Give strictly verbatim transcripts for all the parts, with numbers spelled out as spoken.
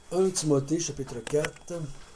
premier Timothée, chapitre quatre.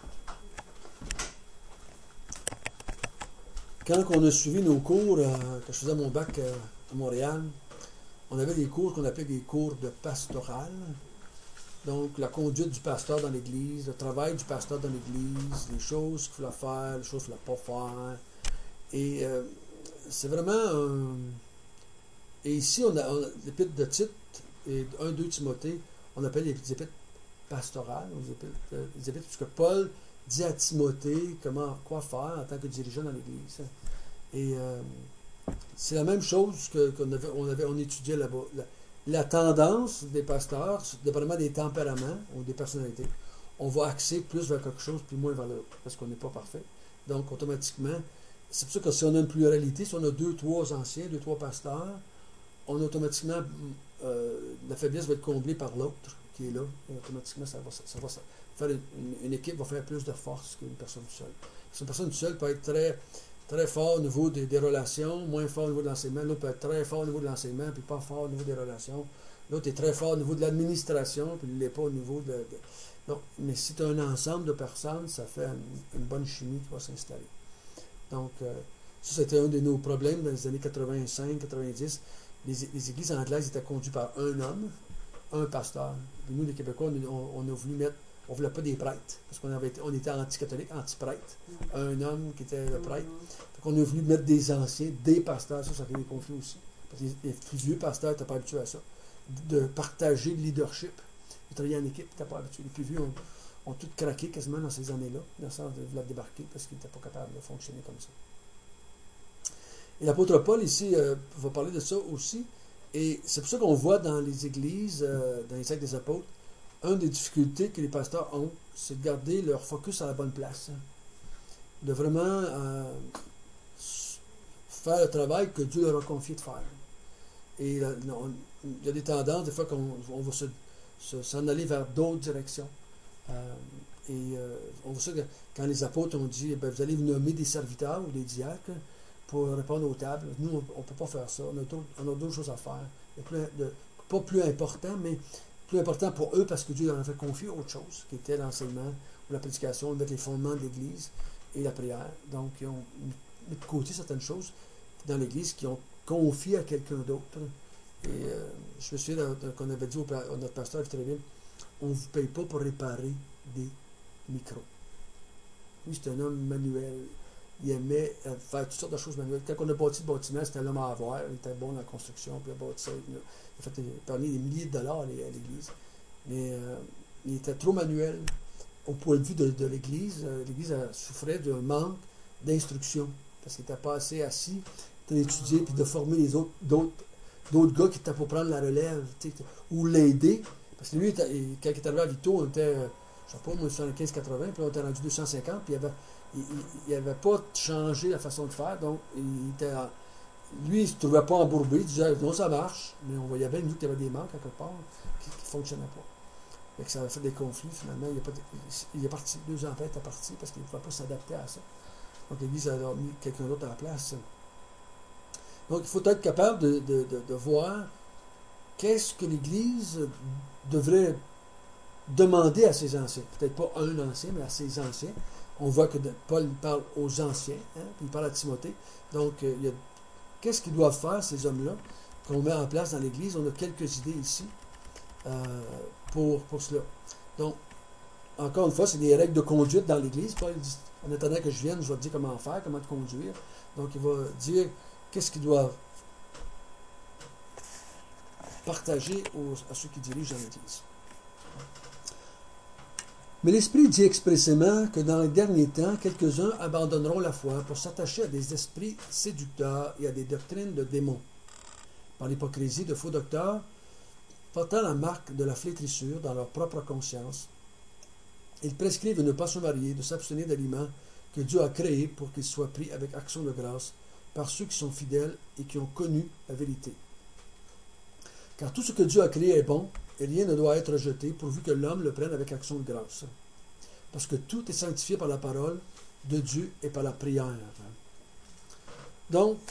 Quand on a suivi nos cours, euh, quand je faisais mon bac euh, à Montréal, on avait des cours qu'on appelait des cours de pastoral. Donc, la conduite du pasteur dans l'Église, le travail du pasteur dans l'Église, les choses qu'il fallait faire, les choses qu'il ne fallait pas faire. Et euh, c'est vraiment un... Et ici, on a, on a l'épître de Tite et un deux Timothée, on appelle les épîtres pastorales, les épîtres, euh, les épîtres, parce que Paul dit à Timothée comment, quoi faire en tant que dirigeant dans l'Église. Et euh, c'est la même chose que, qu'on avait, on, avait, on étudiait là-bas. La, la tendance des pasteurs, dépendamment des tempéraments ou des personnalités, on va axer plus vers quelque chose puis moins vers l'autre, parce qu'on n'est pas parfait. Donc, automatiquement, c'est pour ça que si on a une pluralité, si on a deux, trois anciens, deux, trois pasteurs, on automatiquement, euh, la faiblesse va être comblée par l'autre qui est là. Et automatiquement, ça va, ça, ça va ça, faire une, une équipe va faire plus de force qu'une personne seule. Parce qu'une personne seule peut être très, très fort au niveau des, des relations, moins fort au niveau de l'enseignement. L'autre peut être très fort au niveau de l'enseignement, puis pas fort au niveau des relations. L'autre est très fort au niveau de l'administration, puis il ne l'est pas au niveau de... de... Donc, mais si tu as un ensemble de personnes, ça fait une, une bonne chimie qui va s'installer. Donc, euh, ça, c'était un de nos problèmes dans les années quatre-vingt-cinq quatre-vingt-dix. Les, les églises anglaises étaient conduites par un homme, un pasteur. Puis nous, les Québécois, on, on a voulu mettre, on ne voulait pas des prêtres, parce qu'on avait été, on était anti-catholique, anti-prêtre. Un homme qui était le prêtre. Donc on a voulu mettre des anciens, des pasteurs. Ça, ça fait des conflits aussi. Parce que les plus vieux pasteurs n'étaient pas habitués à ça. De partager le leadership. De travailler en équipe, ils n'étaient pas habitués. Les plus vieux ont, ont tout craqué quasiment dans ces années-là, dans le sens de vouloir débarquer, parce qu'ils n'étaient pas capables de fonctionner comme ça. Et l'apôtre Paul, ici, euh, va parler de ça aussi. Et c'est pour ça qu'on voit dans les églises, euh, dans les actes des apôtres, une des difficultés que les pasteurs ont, c'est de garder leur focus à la bonne place. Hein. De vraiment euh, faire le travail que Dieu leur a confié de faire. Et euh, on, il y a des tendances, des fois, qu'on on va se, se, s'en aller vers d'autres directions. Euh, et euh, on voit ça que quand les apôtres ont dit, ben, vous allez vous nommer des serviteurs ou des diacres, pour répondre aux tables. Nous, on ne peut pas faire ça. On a, on a d'autres choses à faire. Plus de, pas plus important, mais plus important pour eux parce que Dieu leur a fait confier autre chose, qui était l'enseignement ou la prédication, mettre les fondements de l'Église et la prière. Donc, ils ont mis de côté certaines choses dans l'Église qui ont confié à quelqu'un d'autre. Et euh, je me souviens qu'on avait dit au, à notre pasteur très bien, on ne vous paye pas pour réparer des micros. Lui, c'est un homme manuel. Il aimait faire toutes sortes de choses manuelles. Quand on a bâti le bâtiment, c'était l'homme à avoir. Il était bon dans la construction, puis il a bâti ça. Il a fait parmi des milliers de dollars à l'Église. Mais euh, il était trop manuel au point de vue de, de l'Église. L'Église souffrait d'un manque d'instruction. Parce qu'il n'était pas assez assis d'étudier puis de former les autres, d'autres, d'autres gars qui étaient pour prendre la relève ou l'aider. Parce que lui, quand il est arrivé à Vito, on était, je ne sais pas, moi, soixante-quinze quatre-vingts, puis on était rendu deux cent cinquante, puis il y avait. Il n'avait pas changé la façon de faire, donc il était, lui, il ne se trouvait pas embourbé, il disait non, ça marche, mais on voyait bien, nous, qu'il y avait des manques à quelque part qui ne fonctionnaient pas. Et que ça avait fait des conflits, finalement, il est, pas, il est parti, deux ans après, il était parti parce qu'il ne pouvait pas s'adapter à ça. Donc l'Église a mis quelqu'un d'autre à la place. Donc il faut être capable de, de, de, de voir qu'est-ce que l'Église devrait demander à ses anciens. Peut-être pas un ancien, mais à ses anciens. On voit que Paul parle aux anciens, hein, puis il parle à Timothée. Donc, euh, il y a, qu'est-ce qu'ils doivent faire, ces hommes-là, qu'on met en place dans l'Église? On a quelques idées ici euh, pour, pour cela. Donc, encore une fois, c'est des règles de conduite dans l'Église. Paul dit, en attendant que je vienne, je vais te dire comment faire, comment te conduire. Donc, il va dire qu'est-ce qu'ils doivent partager aux, à ceux qui dirigent dans l'Église. Mais l'Esprit dit expressément que dans les derniers temps, quelques-uns abandonneront la foi pour s'attacher à des esprits séducteurs et à des doctrines de démons, par l'hypocrisie de faux docteurs, portant la marque de la flétrissure dans leur propre conscience. Ils prescrivent de ne pas se marier, de s'abstenir d'aliments que Dieu a créés pour qu'ils soient pris avec action de grâce par ceux qui sont fidèles et qui ont connu la vérité. Car tout ce que Dieu a créé est bon, et rien ne doit être rejeté, pourvu que l'homme le prenne avec action de grâce. Parce que tout est sanctifié par la parole de Dieu et par la prière. Donc,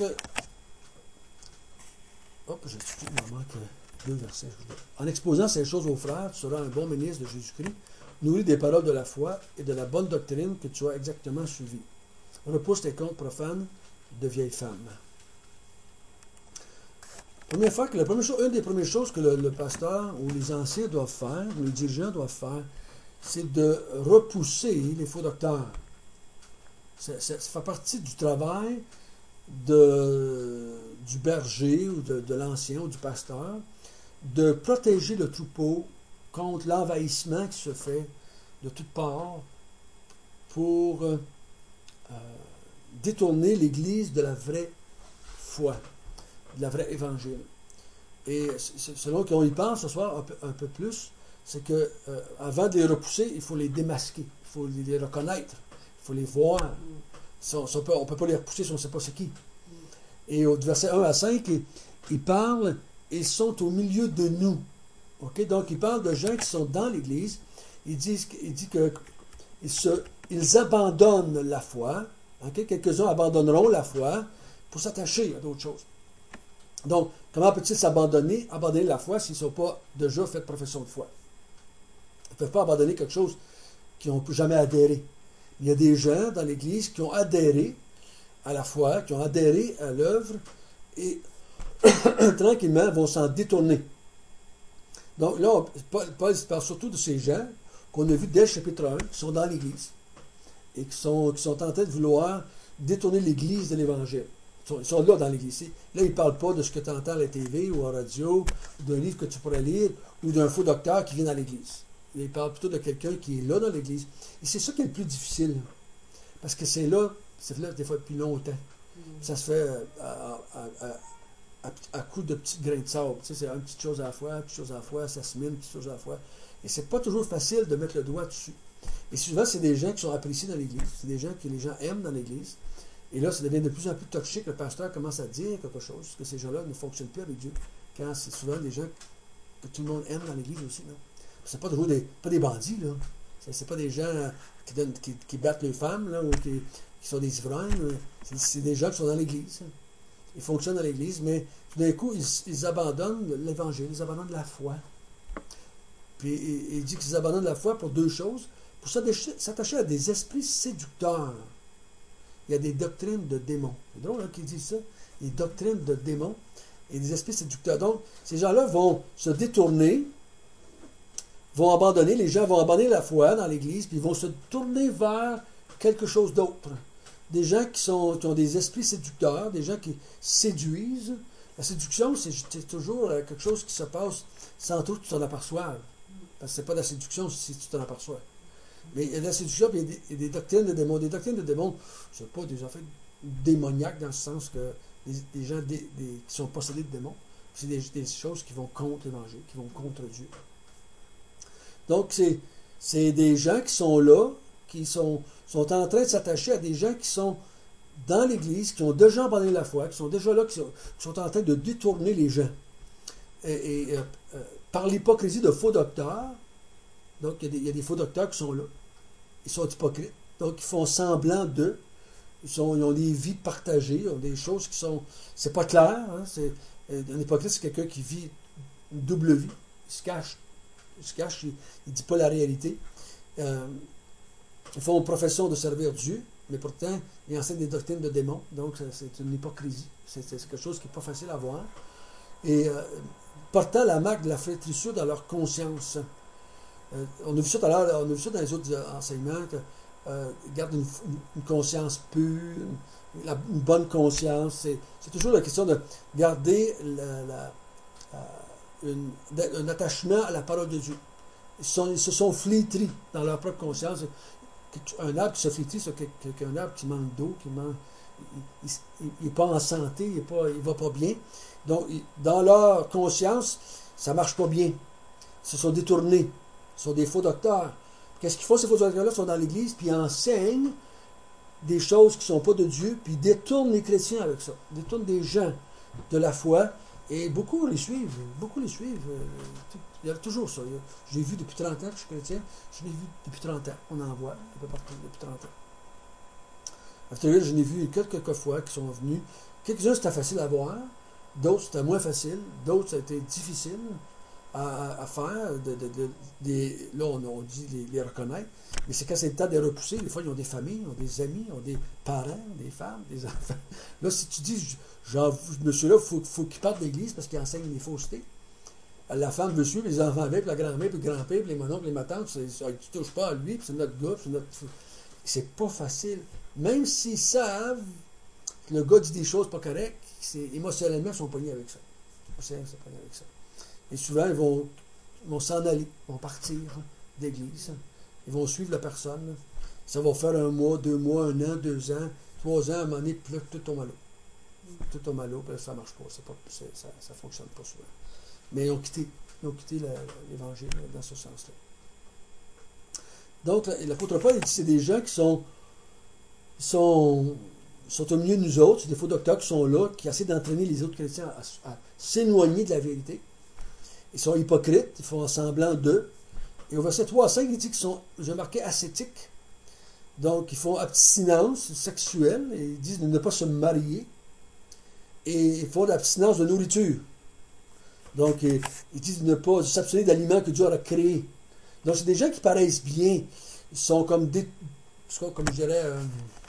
hop, je il m'en manque deux versets. En exposant ces choses aux frères, tu seras un bon ministre de Jésus-Christ, nourris des paroles de la foi et de la bonne doctrine que tu as exactement suivies. Repousse les contes profanes de vieilles femmes. Première fois que la première chose, une des premières choses que le, le pasteur ou les anciens doivent faire, ou les dirigeants doivent faire, c'est de repousser les faux docteurs. Ça, ça, ça fait partie du travail de, du berger ou de, de l'ancien ou du pasteur, de protéger le troupeau contre l'envahissement qui se fait de toutes parts pour euh, euh, détourner l'Église de la vraie foi, de la vraie évangile. Et selon qu'on y pense ce soir un peu, un peu plus, c'est que euh, avant de les repousser, il faut les démasquer, il faut les reconnaître, il faut les voir. Si on ne peut pas les repousser si on ne sait pas c'est qui. Et au verset un à cinq, il, il parle, ils sont au milieu de nous. Okay? Donc il parle de gens qui sont dans l'Église. Il dit, il dit que ils, se, ils abandonnent la foi. Okay? Quelques-uns abandonneront la foi pour s'attacher à d'autres choses. Donc, comment peut-il s'abandonner, abandonner la foi s'ils ne sont pas déjà fait profession de foi? Ils ne peuvent pas abandonner quelque chose qu'ils n'ont jamais adhéré. Il y a des gens dans l'Église qui ont adhéré à la foi, qui ont adhéré à l'œuvre et tranquillement vont s'en détourner. Donc là, on, Paul, Paul parle surtout de ces gens qu'on a vus dès le chapitre un, qui sont dans l'Église et qui sont, qui sont en train de vouloir détourner l'Église de l'Évangile. Ils sont, ils sont là dans l'Église. Là, il ne parle pas de ce que tu entends à la T V ou à la radio, ou d'un livre que tu pourrais lire, ou d'un faux docteur qui vient dans l'Église. Il parle plutôt de quelqu'un qui est là dans l'Église. Et c'est ça qui est le plus difficile. Parce que c'est là, c'est là des fois depuis longtemps. Mm. Ça se fait à, à, à, à, à coups de petits grains de sable. Tu sais, c'est une petite chose à la fois, une petite chose à la fois, ça se mine, une petite chose à la fois. Et c'est pas toujours facile de mettre le doigt dessus. Et souvent, c'est des gens qui sont appréciés dans l'Église. C'est des gens que les gens aiment dans l'Église. Et là, ça devient de plus en plus toxique. Le pasteur commence à dire quelque chose, parce que ces gens-là ne fonctionnent plus avec Dieu. Quand c'est souvent des gens que tout le monde aime dans l'Église aussi. Là. C'est pas toujours des, pas des bandits, là. C'est, c'est pas des gens qui, donnent, qui, qui battent les femmes, là, ou qui, qui sont des ivrognes. C'est, c'est des gens qui sont dans l'Église. Ils fonctionnent dans l'Église, mais tout d'un coup, ils, ils abandonnent l'Évangile, ils abandonnent la foi. Puis il, il dit qu'ils abandonnent la foi pour deux choses. Pour s'attacher, s'attacher à des esprits séducteurs. Il y a des doctrines de démons. C'est drôle hein, qu'il dit ça. Des doctrines de démons et des esprits séducteurs. Donc, ces gens-là vont se détourner, vont abandonner, les gens vont abandonner la foi dans l'Église, puis ils vont se tourner vers quelque chose d'autre. Des gens qui, sont, qui ont des esprits séducteurs, des gens qui séduisent. La séduction, c'est, c'est toujours quelque chose qui se passe sans trop que tu t'en aperçoives. Parce que ce n'est pas de la séduction si tu t'en aperçois. Mais il y a de la séduction, puis il y a des, il y a des doctrines de démons. Des doctrines de démons, ce n'est pas des affaires démoniaques dans le sens que des, des gens des, des, qui sont possédés de démons. C'est des, des choses qui vont contre l'Évangile, qui vont contre Dieu. Donc, c'est, c'est des gens qui sont là, qui sont, sont en train de s'attacher à des gens qui sont dans l'Église, qui ont déjà abandonné la foi, qui sont déjà là, qui sont, qui sont en train de détourner les gens. Et, et euh, euh, par l'hypocrisie de faux docteurs, donc il y, a des, il y a des faux docteurs qui sont là. Ils sont hypocrites. Donc, ils font semblant d'eux. Ils, sont, ils ont des vies partagées, ils ont des choses qui sont... C'est pas clair. Hein? C'est, un hypocrite, c'est quelqu'un qui vit une double vie. Il se cache. Il se cache, il ne dit pas la réalité. Euh, ils font profession de servir Dieu, mais pourtant, ils enseignent des doctrines de démons. Donc, c'est une hypocrisie. C'est, c'est quelque chose qui n'est pas facile à voir. Et euh, portant la marque de la flétrissure dans leur conscience. Euh, on a vu ça tout à l'heure, on a vu ça dans les autres enseignements, que euh, garde une, une conscience pure, une, la, une bonne conscience. C'est, c'est toujours la question de garder la, la, euh, une, un attachement à la parole de Dieu. Ils, sont, ils se sont flétris dans leur propre conscience. Un arbre qui se flétrit, c'est un arbre qui manque d'eau, qui manque, il n'est pas en santé, il ne va pas bien. Donc, dans leur conscience, ça ne marche pas bien. Ils se sont détournés. Ce sont des faux docteurs. Qu'est-ce qu'ils font, ces faux docteurs-là? Ils sont dans l'Église, puis ils enseignent des choses qui ne sont pas de Dieu, puis ils détournent les chrétiens avec ça. Ils détournent des gens de la foi, et beaucoup les suivent. Beaucoup les suivent. Il y a toujours ça. Je l'ai vu depuis trente ans que je suis chrétien. Je l'ai vu depuis trente ans. On en voit un peu partout depuis trente ans. Après, je l'ai vu quelques fois qui sont venus. Quelques-uns, c'était facile à voir. D'autres, c'était moins facile. D'autres, ça a été difficile. à, à faire, de, de, de, des, là on, on dit les, les reconnaître, mais c'est quand c'est le temps de les repousser, des fois ils ont des familles, ils ont des amis, ils ont des parents, des femmes, des enfants. Là, si tu dis, genre, monsieur-là, il faut, faut qu'il parte de l'église parce qu'il enseigne les faussetés, la femme veut suivre, les enfants avec, puis la grand-mère, puis le grand-père, puis les mononcles, les matantes, c'est, tu touches pas à lui, puis c'est notre gars, puis c'est notre... C'est pas facile. Même s'ils savent que le gars dit des choses pas correctes, c'est, émotionnellement, ils sont pognés avec ça. Ils sont pognés avec ça. Et souvent, ils vont, ils vont s'en aller, ils vont partir d'église. Ils vont suivre la personne. Ça va faire un mois, deux mois, un an, deux ans, trois ans, à un moment donné, puis là, tout tombe à l'eau. Tout tombe à l'eau, puis là, ça ne marche pas. C'est pas c'est, ça ne fonctionne pas souvent. Mais ils ont quitté, ils ont quitté la, l'Évangile dans ce sens-là. Donc, l'apôtre Paul, il dit c'est des gens qui sont, sont, sont au milieu de nous autres, c'est des faux docteurs qui sont là, qui essaient d'entraîner les autres chrétiens à, à s'éloigner de la vérité. Ils sont hypocrites, ils font semblant d'eux. Et au verset trois à cinq, il dit qu'ils sont, j'ai marqué, ascétiques. Donc, ils font abstinence sexuelle, et ils disent de ne pas se marier. Et ils font l'abstinence de nourriture. Donc, ils disent de ne pas s'abstenir d'aliments que Dieu a créés. Donc, c'est des gens qui paraissent bien. Ils sont comme des, comme je dirais, euh,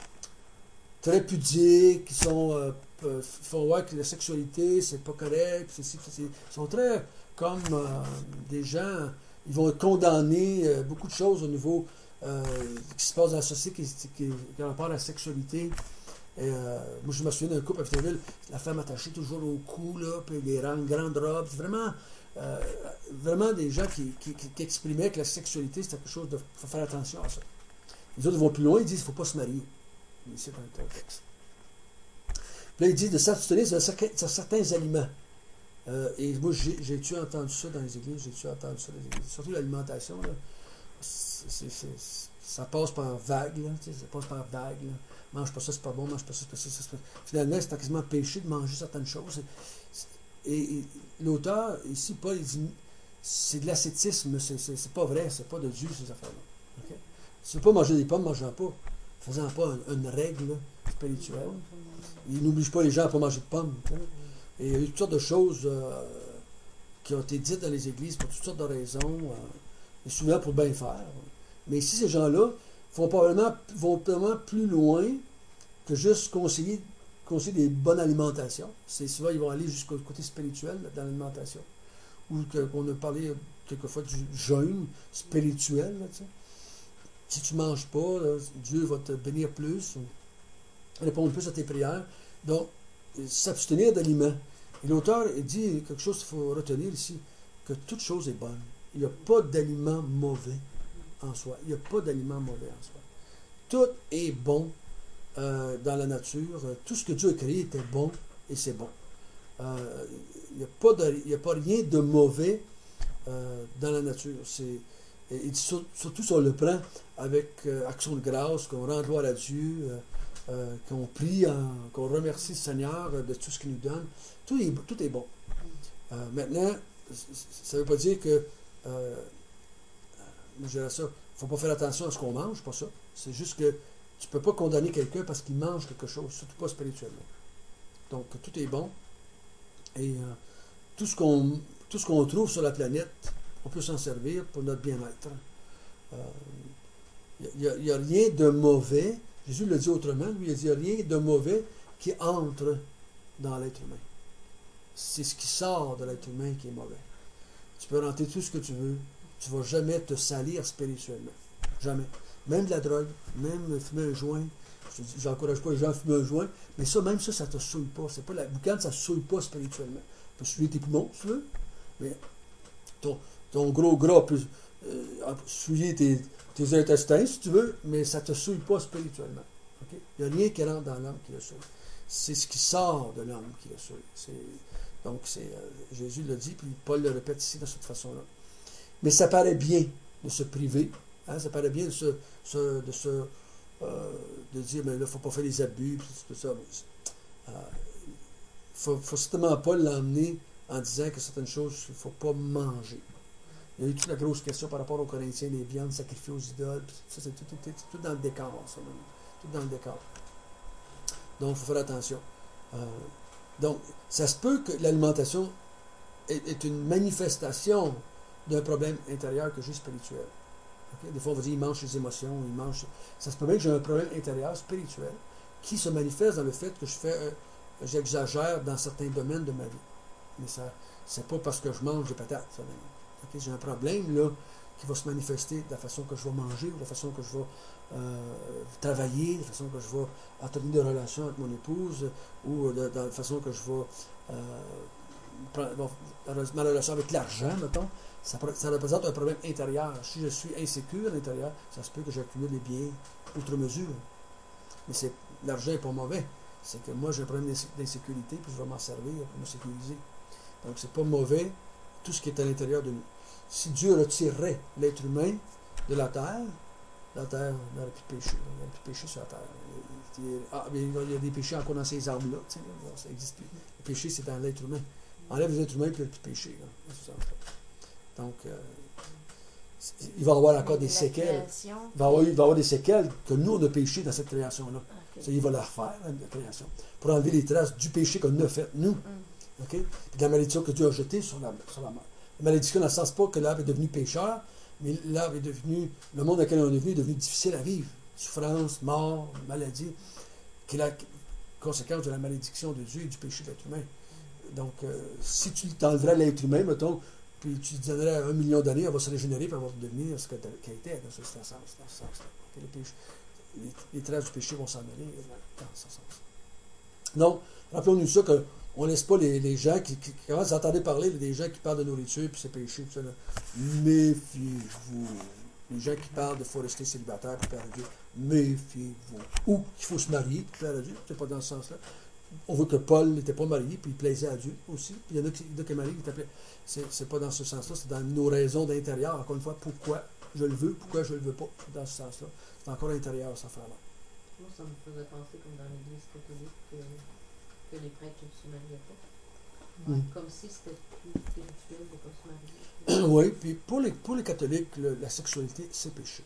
très pudiques, qui sont, euh, font voir que la sexualité, c'est pas correct. C'est, c'est, c'est, ils sont très comme euh, des gens, ils vont condamner euh, beaucoup de choses au niveau euh, qui se passe dans la société, qui, qui, qui a rapport à la sexualité. Et, euh, moi, je me souviens d'un couple à Victoriaville, la femme attachée toujours au cou, là, puis des grandes robes. C'est vraiment, euh, vraiment des gens qui, qui, qui exprimaient que la sexualité, c'était quelque chose de... Il faut faire attention à ça. Les autres vont plus loin, ils disent qu'il ne faut pas se marier. C'est un texte. Puis là, ils disent de s'abstenir sur certains aliments. Euh, et moi, j'ai, j'ai-tu entendu ça dans les églises? J'ai-tu entendu ça dans les églises? Surtout l'alimentation, là. C'est, c'est, c'est, ça passe par vague, là. Ça passe par vague, là. Mange pas ça, c'est pas bon, mange pas ça, c'est pas ça, c'est pas ça. Finalement, c'est quasiment péché de manger certaines choses. Et, et l'auteur, ici, Paul, il dit, c'est de l'ascétisme, c'est, c'est, c'est pas vrai, c'est pas de Dieu, ces affaires-là. Okay? Si tu veux pas manger des pommes, mange-en pas. Faisant pas une, une règle spirituelle. Il n'oblige pas les gens à pas manger de pommes. T'sais. Et il y a eu toutes sortes de choses euh, qui ont été dites dans les églises pour toutes sortes de raisons, euh, et souvent pour bien faire. Mais ici, ces gens-là vont probablement, vont probablement plus loin que juste conseiller, conseiller des bonnes alimentations. C'est souvent, ils vont aller jusqu'au côté spirituel dans l'alimentation. Ou que, qu'on a parlé quelquefois du jeûne spirituel. Là, si tu ne manges pas, là, Dieu va te bénir plus, répondre plus à tes prières. Donc, s'abstenir d'aliments. Et l'auteur dit quelque chose qu'il faut retenir ici, que toute chose est bonne. Il n'y a pas d'aliment mauvais en soi. Il n'y a pas d'aliment mauvais en soi. Tout est bon euh, dans la nature. Tout ce que Dieu a créé était bon et c'est bon. Euh, il n'y a, pas de, il n'y a pas rien de mauvais euh, dans la nature. C'est, et, et surtout si on le prend avec euh, action de grâce, qu'on rend gloire à Dieu, euh, Euh, qu'on prie, en, qu'on remercie le Seigneur de tout ce qu'il nous donne. Tout est, tout est bon. Euh, maintenant, ça ne veut pas dire que, euh, moi je dirais ça, il ne faut pas faire attention à ce qu'on mange, pas ça. C'est juste que tu ne peux pas condamner quelqu'un parce qu'il mange quelque chose, surtout pas spirituellement. Donc, tout est bon. Et euh, tout ce qu'on, tout ce qu'on trouve sur la planète, on peut s'en servir pour notre bien-être. Il euh, n'y a, a rien de mauvais. Jésus le dit autrement, lui, il a dit, il n'y a rien de mauvais qui entre dans l'être humain. C'est ce qui sort de l'être humain qui est mauvais. Tu peux rentrer tout ce que tu veux, tu ne vas jamais te salir spirituellement. Jamais. Même de la drogue, même fumer un joint. Je n'encourage pas les gens à fumer un joint, mais ça, même ça, ça ne te souille pas. C'est pas la boucane, ça ne souille pas spirituellement. Tu peux souiller tes poumons, si tu veux, mais ton, ton gros gras peut euh, souiller tes... tes intestins, si tu veux, mais ça ne te souille pas spirituellement. Okay? Il n'y a rien qui rentre dans l'homme qui le souille. C'est ce qui sort de l'homme qui le souille. C'est, donc, c'est, euh, Jésus le dit, puis Paul le répète ici de cette façon-là. Mais ça paraît bien de se priver. Hein, ça paraît bien de se, se, de, se euh, de dire, mais là, il ne faut pas faire des abus, puis tout ça. Il euh, ne faut, faut certainement pas l'emmener en disant que certaines choses, il ne faut pas manger. Il y a eu toute la grosse question par rapport aux Corinthiens, les viandes sacrifiées aux idoles. Ça, c'est tout, tout, tout, tout dans le décor. Ça, tout dans le décor. Donc, il faut faire attention. Euh, donc, ça se peut que l'alimentation est, est une manifestation d'un problème intérieur que j'ai spirituel. Okay? Des fois, on va dire, il mange ses émotions, il mange... Ça se peut bien que j'ai un problème intérieur spirituel qui se manifeste dans le fait que je fais, euh, j'exagère dans certains domaines de ma vie. Mais ça, c'est pas parce que je mange des patates. Ça, okay? J'ai un problème, là, qui va se manifester de la façon que je vais manger, ou de la façon que je vais euh, travailler, de la façon que je vais entretenir des relations avec mon épouse, ou de, de la façon que je vais... Euh, ma relation avec l'argent, mettons, ça, ça représente un problème intérieur. Si je suis insécure à l'intérieur, ça se peut que j'accumule des biens outre mesure. Mais c'est, l'argent n'est pas mauvais. C'est que moi, j'ai un problème d'insécurité, puis je vais m'en servir pour me sécuriser. Donc, c'est pas mauvais, tout ce qui est à l'intérieur de nous. Si Dieu retirerait l'être humain de la terre, la terre n'aurait plus de péché. Il n'y aurait plus de péché sur la terre. Il y a, ah, mais il y a des péchés encore dans ces arbres-là. Tu sais, ça n'existe plus. Le péché, c'est dans l'être humain. Enlève les êtres humains, puis il n'y a plus de péché. Là. Donc, euh, il va y avoir encore des séquelles. Il va, avoir, il va y avoir des séquelles que nous, on a péché dans cette création-là. Okay. Ça, il va la refaire, hein, la création, pour enlever les traces du péché qu'on a fait, nous. Mm. Okay? Puis de la malédiction que Dieu a jetée sur la, sur la mort. La malédiction, dans le sens pas que l'arbre est devenu pécheur, mais l'arbre est devenu, le monde dans lequel on est venu est devenu difficile à vivre. Souffrance, mort, maladie, qui est la conséquence de la malédiction de Dieu et du péché de l'être humain. Donc, euh, si tu t'enlèverais l'être humain, mettons, puis tu lui donnerais un million d'années, elle va se régénérer, puis elle va devenir ce qu'elle était dans ce sens-là. Les, péchés, les, les traces du péché vont s'en aller dans ce sens. Donc, rappelons-nous ça, qu'on ne laisse pas les, les gens qui, qui, qui commencent à entendre parler des gens qui parlent de nourriture, puis c'est péché, tout ça. Là. Méfiez-vous. Les gens qui parlent de faut rester célibataire pour plaire à Dieu, méfiez-vous. Ou qu'il faut se marier pour plaire à Dieu, c'est pas dans ce sens-là. On voit que Paul n'était pas marié, puis il plaisait à Dieu aussi. Puis il y en a qui, qui mariés, qui t'appelaient. C'est, c'est pas dans ce sens-là, c'est dans nos raisons d'intérieur. Encore une fois, pourquoi je le veux, pourquoi je le veux pas, dans ce sens-là. C'est encore à l'intérieur, cette affaire-là. Moi, ça me faisait penser comme dans l'Église catholique que, que les prêtres ne se mariaient pas. Ouais. Mm. Comme si c'était plus spirituel de ne pas se marier. Oui, puis pour les, pour les catholiques, le, la sexualité, c'est péché.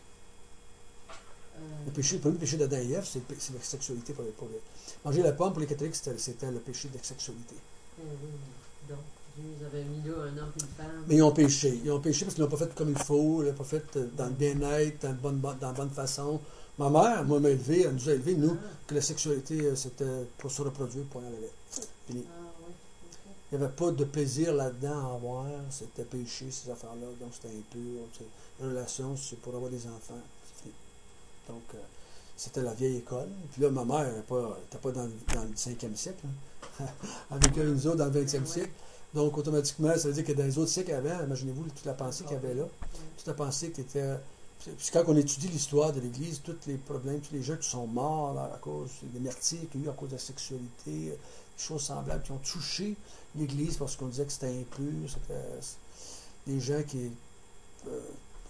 Euh... Le péché, le premier péché d'Adam et Ève, c'est, c'est la sexualité pour les, pour les... Manger la pomme, pour les catholiques, c'était, c'était le péché de la sexualité. Euh, oui, donc, ils avaient mis là un homme et une femme. Mais ils ont péché. Ils ont péché parce qu'ils l'ont pas fait comme il faut, ils l'ont pas fait dans le bien-être, dans, le bonne, dans la bonne façon. Ma mère, moi, m'a élevé, elle nous a élevés, nous, ah. que la sexualité, c'était pour se reproduire, pour y aller. Fini. Ah, oui. Okay. Il n'y avait pas de plaisir là-dedans à avoir, c'était péché, ces affaires-là, donc c'était impur. Une relation, c'est pour avoir des enfants. C'est fini. Donc, euh, c'était la vieille école. Puis là, ma mère n'était pas, pas dans, dans le cinquième siècle. Hein. Elle a vécu avec nous autres dans le vingtième ah, siècle. Ouais. Donc, automatiquement, ça veut dire que dans les autres siècles avant, imaginez-vous toute la pensée qu'il y avait là. Toute la pensée qui était... Puis quand on étudie l'histoire de l'Église, tous les problèmes, tous les gens qui sont morts là, à cause des martyrs qu'il y a eu à cause de la sexualité, des choses semblables qui ont touché l'Église parce qu'on disait que c'était impur, c'était des gens qui euh,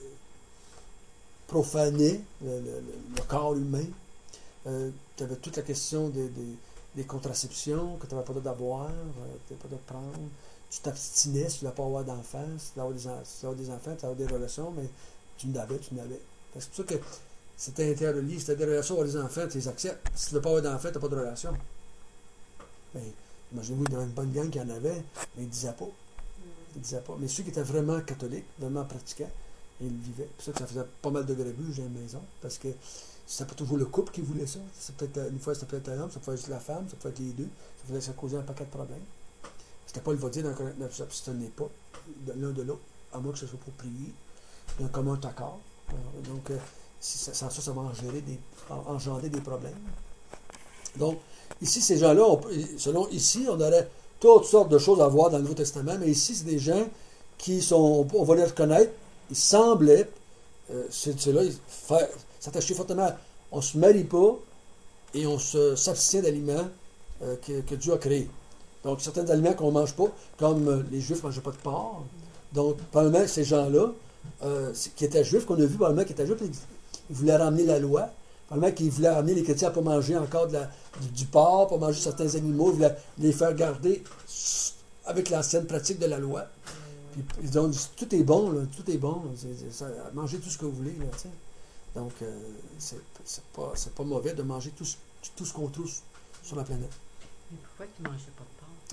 profanaient le, le, le corps humain. Euh, tu avais toute la question des, des, des contraceptions que tu n'avais pas le droit d'avoir, euh, tu n'avais pas le droit de prendre. Tu t'abstinais si tu ne voulais pas avoir d'enfants, si tu voulais avoir des enfants, tu avais des relations, mais tu n'avais, tu n'avais. C'est pour ça que c'était interdit. Si tu as des relations avec des enfants, tu les acceptes. Si tu ne veux pas avoir d'enfants, tu n'as pas de relation. Ben, imaginez-vous, il y avait une bonne gang qui en avait, mais ils ne disaient pas. Ils ne disaient pas. Mais ceux qui étaient vraiment catholiques, vraiment pratiquants, ils le vivaient. C'est pour ça que ça faisait pas mal de grabuge à la maison, parce que c'était pas toujours le couple qui voulait ça. C'est peut-être, une fois, c'était peut-être un homme, ça pouvait être la femme, ça pouvait être les deux. Ça faisait ça causait un paquet de problèmes. C'était pas le va dire dans le ne s'abstenez pas de l'un de l'autre, à moins que ce soit pour prier. d'un commun accord. Donc, euh, si ça, ça, ça va engendrer des, engendrer des problèmes. Donc, ici, ces gens-là, on, selon ici, on aurait toutes sortes de choses à voir dans le Nouveau Testament, mais ici, c'est des gens qui sont, on va les reconnaître, ils semblaient, euh, c'est, c'est là, faire, s'attacher fortement, on ne se marie pas et on se, s'abstient d'aliments euh, que, que Dieu a créés. Donc, certains aliments qu'on ne mange pas, comme euh, les Juifs ne mangeaient pas de porc. Donc, probablement, ces gens-là, euh, qui étaient Juifs, qu'on a vu, probablement, qui étaient Juifs, ils, ils voulaient ramener la loi. Probablement qu'ils voulaient ramener les chrétiens à ne pas manger encore de la, du, du porc, pas manger certains animaux, ils voulaient les faire garder avec l'ancienne pratique de la loi. Puis, ils ont dit, tout est bon, là, tout est bon, c'est, c'est, ça, mangez tout ce que vous voulez. Là, donc, euh, c'est, c'est, pas, c'est pas mauvais de manger tout, tout ce qu'on trouve sur la planète. Mais pourquoi tu ne mangeais pas de porc?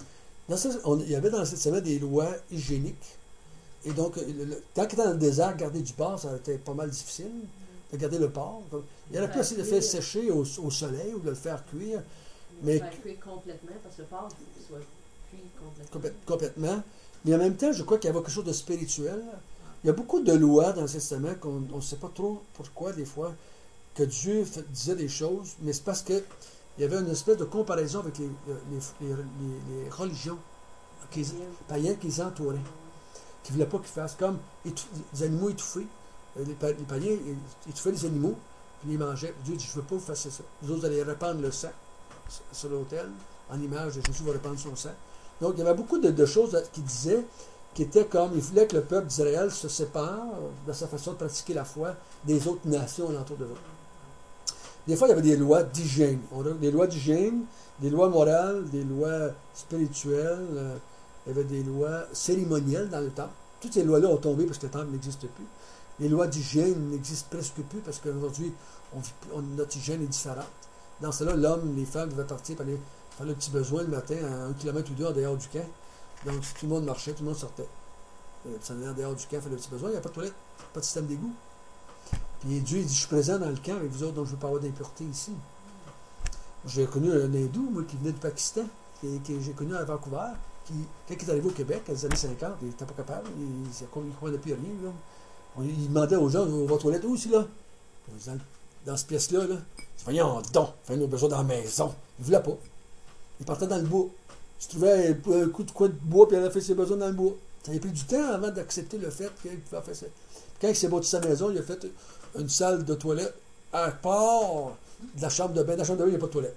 Dans ce, on, il y avait dans le Testament des lois hygiéniques. Et donc, le, le, quand il était dans le désert, garder du porc, ça a été pas mal difficile de garder le porc. Il aurait pu essayer de le faire sécher au, au soleil ou de le faire cuire. Mais, faire cuire complètement, parce que le porc, il faut qu'il soit cuit complètement. Complètement. Mais en même temps, je crois qu'il y avait quelque chose de spirituel. Il y a beaucoup de lois dans le Testament qu'on ne sait pas trop pourquoi, des fois, que Dieu fait, disait des choses, mais c'est parce que il y avait une espèce de comparaison avec les, les, les, les, les religions qui, païennes qui les entouraient, qui ne voulaient pas qu'ils fassent comme les animaux étouffés. Les, les païens ils étouffaient les animaux, puis les mangeaient. Dieu dit, je ne veux pas que vous fassiez ça. Vous autres, vous allez répandre le sang sur l'autel, en image de Jésus va répandre son sang. Donc, il y avait beaucoup de, de choses qui disaient, qui étaient comme, il voulait que le peuple d'Israël se sépare de sa façon de pratiquer la foi des autres nations alentour de eux. Des fois, il y avait des lois d'hygiène. On a des lois d'hygiène, des lois morales, des lois spirituelles, euh, il y avait des lois cérémonielles dans le temple. Toutes ces lois-là ont tombé parce que le temple n'existe plus. Les lois d'hygiène n'existent presque plus parce qu'aujourd'hui, on, on, notre hygiène est différente. Dans cela, l'homme, les femmes devaient partir pour aller faire le petit besoin le matin à un kilomètre ou deux en dehors du camp. Donc, tout le monde marchait, tout le monde sortait. Ça allait en dehors du camp, faire le petit besoin. Il n'y a pas de toilette, pas de système d'égout. Puis Dieu il dit, je suis présent dans le camp avec vous autres, donc je ne veux pas avoir d'impureté ici. J'ai connu un hindou, moi, qui venait du Pakistan, que j'ai connu à Vancouver, qui, quand il est arrivé au Québec, dans les années cinquante, il n'était pas capable, il ne comprenait plus rien. Là. On, il demandait aux gens, votre toilette où, ici, là? Dans, dans cette pièce-là, là. Voyons donc, fait nos besoins dans la maison. Il ne voulait pas. Il partait dans le bois. Il se trouvait un coup de coin de bois, puis il avait fait ses besoins dans le bois. Ça a pris du temps avant d'accepter le fait qu'il pouvait faire ça. Quand il s'est bâti sa maison, il a fait une salle de toilette à part de la chambre de bain. Dans la chambre de bain, il n'y a pas de toilette.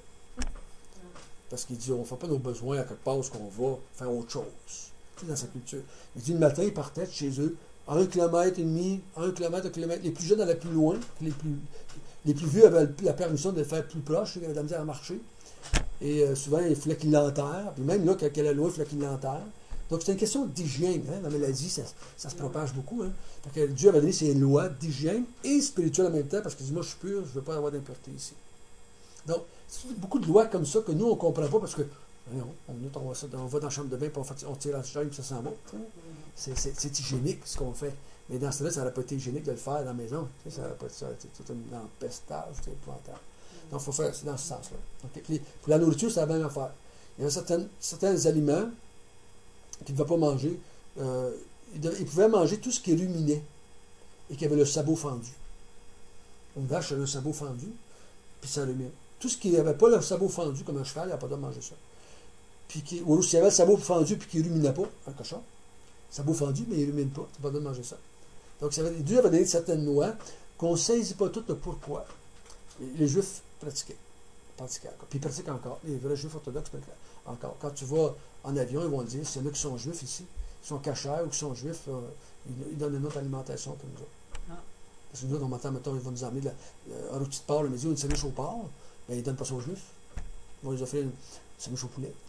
Parce qu'il dit, on ne fait pas nos besoins à quelque part où on va faire autre chose. C'est dans sa culture. Il dit, le matin, il partait de chez eux, à un kilomètre et demi, à un kilomètre, un kilomètre. Les plus jeunes allaient plus loin. Les plus, les plus vieux avaient la permission de le faire plus proche. Ils avaient de la misère à marcher. Et euh, souvent, il fallait qu'ils l'enterrent. Puis même là, quand elle est loin, il fallait qu'ils l'enterrent. Donc, c'est une question d'hygiène. Hein? La maladie, ça, ça se propage beaucoup. Hein? Donc, Dieu avait donné ses lois d'hygiène et spirituelle en même temps, parce qu'il dit, moi, je suis pur, je ne veux pas avoir d'impureté ici. Donc, c'est beaucoup de lois comme ça que nous, on ne comprend pas, parce que, non, on, on, va, on va dans la chambre de bain, puis on, on tire la chaîne, puis ça sent bon. C'est hygiénique, ce qu'on fait. Mais dans ce cas-là, ça n'aurait pas été hygiénique de le faire dans la maison. Tu sais, ça n'aurait pas été ça, c'est tout un empestage, c'est épouvantable. Donc, il faut faire, c'est dans ce sens-là. Okay? Puis, pour la nourriture, c'est la même affaire. Il y avait certaines, certains aliments qu'il ne devait pas manger. Euh, il, devait, il pouvait manger tout ce qui ruminait et qui avait le sabot fendu. Une vache a le sabot fendu, puis ça rumine. Tout ce qui n'avait pas le sabot fendu, comme un cheval, il n'a pas le droit de manger ça. Puis qui, ou s'il y avait le sabot fendu puis qui ne ruminait pas, un cochon, sabot fendu, mais il ne rumine pas, tu n'as pas le droit de manger ça. Donc, ça avait, Dieu avait donné certaines lois qu'on ne saisit pas toutes le pourquoi. Les Juifs pratiquaient. pratiquaient puis ils pratiquent encore. Les vrais Juifs orthodoxes pratiquent encore. Quand tu vas en avion, ils vont le dire, s'il y en a qui sont Juifs ici, qui sont cachers ou qui sont Juifs, euh, ils, ils donnent une autre alimentation pour nous autres. Ah. Parce que nous, on m'entend, mettons, ils vont nous emmener de la, un rôti de porc le midi ou une sandwich au porc, bien, ils ne donnent pas ça aux Juifs. Ils vont les offrir une sandwich au poulet,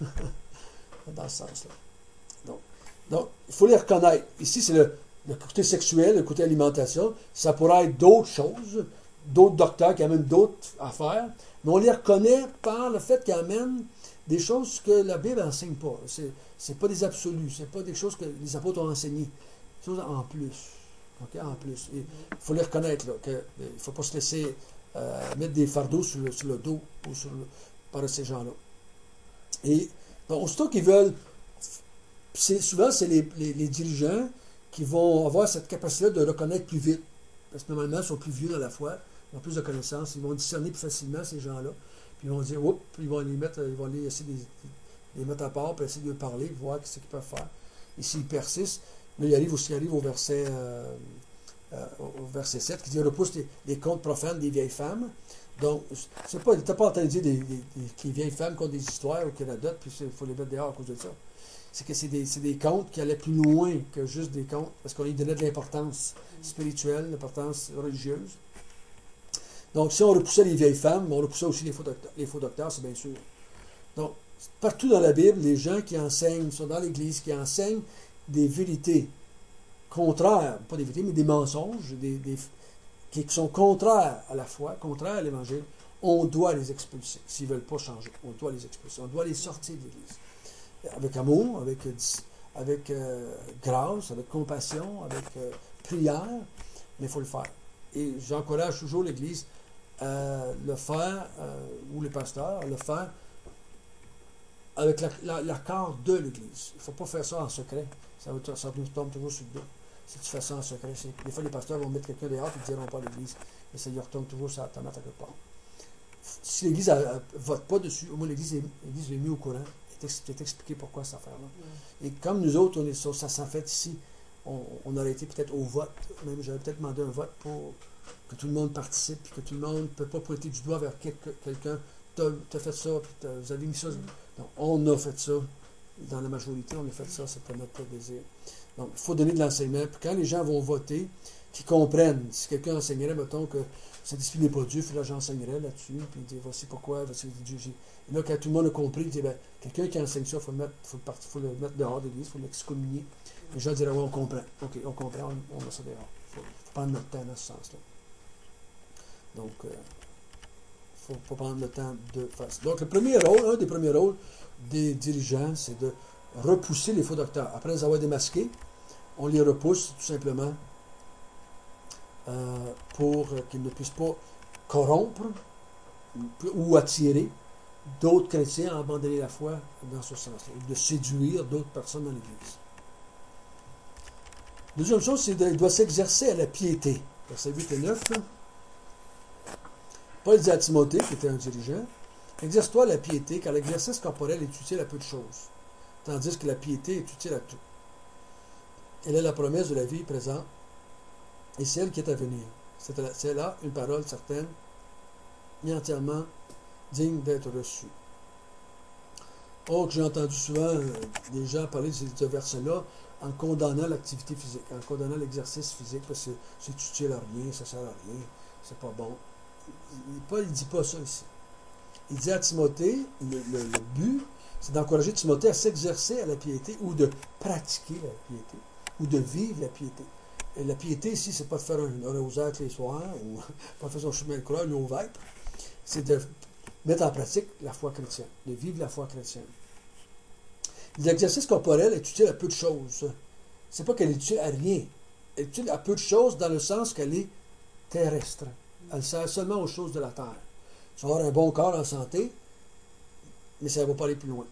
dans ce sens-là. Donc, donc, il faut les reconnaître. Ici, c'est le, le côté sexuel, le côté alimentation. Ça pourrait être d'autres choses, d'autres docteurs qui amènent d'autres affaires, mais on les reconnaît par le fait qu'ils amènent des choses que la Bible n'enseigne pas. Ce n'est pas des absolus, ce n'est pas des choses que les apôtres ont enseignées. Des choses en plus. Okay? En plus. Il faut les reconnaître, là, que, il ne faut pas se laisser euh, mettre des fardeaux sur le, sur le dos ou sur le, par ces gens-là. Et donc, aussitôt qu'ils veulent, c'est, souvent, c'est les, les, les dirigeants qui vont avoir cette capacité de reconnaître plus vite. Parce que normalement, ils sont plus vieux dans la foi, ils ont plus de connaissances, ils vont discerner plus facilement ces gens-là. Puis ils vont dire, oups, puis ils vont les mettre, ils vont les essayer de les mettre à part, puis essayer de parler, voir ce qu'ils peuvent faire. Et s'ils persistent, là, ils arrivent, aussi, ils arrivent au verset euh, euh, au verset sept, qui dit, repousse les, les contes profanes des vieilles femmes. Donc, c'est pas, t'as pas entendu dire des, des, des, que les vieilles femmes content des histoires ou qu'elles adoptent, puis il faut les mettre dehors à cause de ça. C'est que c'est des, c'est des contes qui allaient plus loin que juste des contes, parce qu'on y donnait de l'importance spirituelle, l'importance religieuse. Donc, si on repoussait les vieilles femmes, on repoussait aussi les faux docteurs, les faux docteurs, c'est bien sûr. Donc, partout dans la Bible, les gens qui enseignent, sont dans l'Église, qui enseignent des vérités contraires, pas des vérités, mais des mensonges, des, des, qui sont contraires à la foi, contraires à l'Évangile, on doit les expulser. S'ils ne veulent pas changer, on doit les expulser. On doit les sortir de l'Église. avec amour, avec, avec euh, grâce, avec compassion, avec euh, prière, mais il faut le faire. Et j'encourage toujours l'Église à le faire, euh, ou les pasteurs, à le faire avec l'accord de l'Église. Il ne faut pas faire ça en secret. Ça, va, ça nous tombe toujours sur le dos. Si tu fais ça en secret, des fois les pasteurs vont mettre quelqu'un dehors et ils ne diront pas à l'Église. Mais ça leur retombe toujours sur la tomate à quelque part. Si l'Église ne vote pas dessus, au moins l'Église est, l'Église est mise au courant. Il est expliqué pourquoi cette affaire-là. Mm. Et comme nous autres, on est sur, ça s'en fait ici, on, on aurait été peut-être au vote. Même j'avais peut-être demandé un vote pour que tout le monde participe, puis que tout le monde ne peut pas pointer du doigt vers quelque, quelqu'un. Tu as fait ça, puis vous avez mis ça. Mm. Donc, on a fait ça. Dans la majorité, on a fait ça, c'est pour notre désir. Donc, il faut donner de l'enseignement. Puis quand les gens vont voter, qu'ils comprennent. Si quelqu'un enseignerait, mettons, que cette discipline n'est pas Dieu, puis là, j'enseignerais là-dessus, puis il dit, voici pourquoi, voici Dieu. Et là, quand tout le monde a compris, il dit, ben, quelqu'un qui enseigne ça, il faut, faut, faut le mettre dehors de l'église, il faut l'excommunier. Les gens diraient, oui, on comprend. OK, on comprend, on, on met ça dehors. Il faut, faut prendre notre temps dans ce sens-là. Donc, il euh, faut, faut prendre le temps de faire ça. Donc, le premier rôle, un des premiers rôles des dirigeants, c'est de repousser les faux docteurs. Après les avoir démasqués, on les repousse tout simplement euh, pour qu'ils ne puissent pas corrompre ou attirer d'autres chrétiens à abandonner la foi dans ce sens-là, ou de séduire d'autres personnes dans l'Église. Deuxième chose, c'est qu'il doit s'exercer à la piété. Versets huit et neuf. Là. Paul dit à Timothée, qui était un dirigeant, « Exerce-toi à la piété, car l'exercice corporel est utile à peu de choses, tandis que la piété est utile à tout. Elle est la promesse de la vie présente et celle qui est à venir. C'est là une parole certaine et entièrement digne d'être reçue. » Or, que j'ai entendu souvent euh, des gens parler de ce verset-là en condamnant l'activité physique, en condamnant l'exercice physique, parce que c'est utile à rien, ça ne sert à rien, c'est pas bon. Paul ne dit pas ça ici. Il dit à Timothée, le, le, le but, c'est d'encourager Timothée à s'exercer à la piété ou de pratiquer la piété ou de vivre la piété. Et la piété ici, c'est pas de faire un, un rosaire tous les soirs ou pas de faire son chemin de croix, une eau vêpres. C'est de mettre en pratique la foi chrétienne, de vivre la foi chrétienne. L'exercice corporel est utile à peu de choses. C'est pas qu'elle est utile à rien. Elle est utile à peu de choses dans le sens qu'elle est terrestre. Elle sert seulement aux choses de la terre. Tu vas avoir un bon corps en santé, mais ça ne va pas aller plus loin.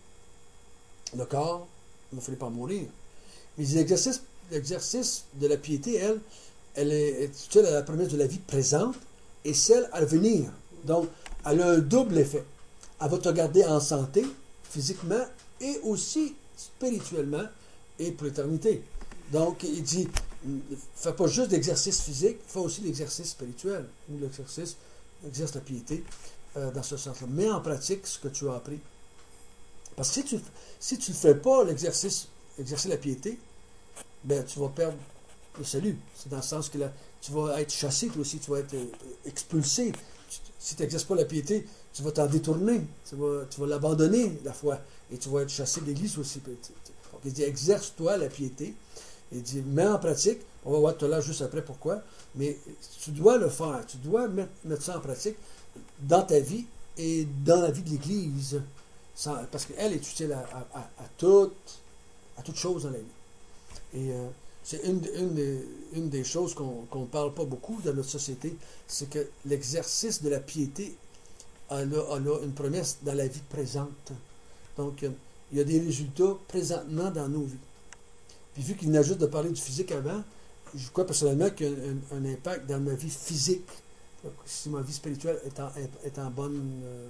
Le corps, il ne fallait pas mourir. Mais l'exercice, l'exercice de la piété, elle, elle est utile à la promesse de la vie présente et celle à venir. Donc, elle a un double effet. Elle va te garder en santé, physiquement, et aussi spirituellement, et pour l'éternité. Donc, il dit, ne fais pas juste d'exercice physique, fais aussi l'exercice spirituel, ou l'exercice, exerce la piété, euh, dans ce sens-là. Mets en pratique ce que tu as appris. Parce que si tu si tu ne fais pas l'exercice, exercer la piété, ben tu vas perdre le salut. C'est dans le sens que là, tu vas être chassé, toi aussi, tu vas être expulsé. Tu, si tu n'exerces pas la piété, tu vas t'en détourner, tu vas, tu vas l'abandonner, la foi, et tu vas être chassé de l'Église aussi. Donc, il dit, exerce-toi la piété. Il dit, mets en pratique. On va voir tout à l'heure juste après pourquoi. Mais tu dois le faire. Tu dois mettre, mettre ça en pratique dans ta vie et dans la vie de l'Église. Sans, parce qu'elle est utile à, à, à, à toutes à toute chose dans la vie. Et euh, c'est une, une, des, une des choses qu'on ne parle pas beaucoup dans notre société, c'est que l'exercice de la piété a, a, a une promesse dans la vie présente. Donc, il y a des résultats présentement dans nos vies. Puis vu qu'il n'a juste de parler du physique avant, je crois personnellement qu'il y a un, un impact dans ma vie physique. Donc, si ma vie spirituelle est en, est en bonne, euh,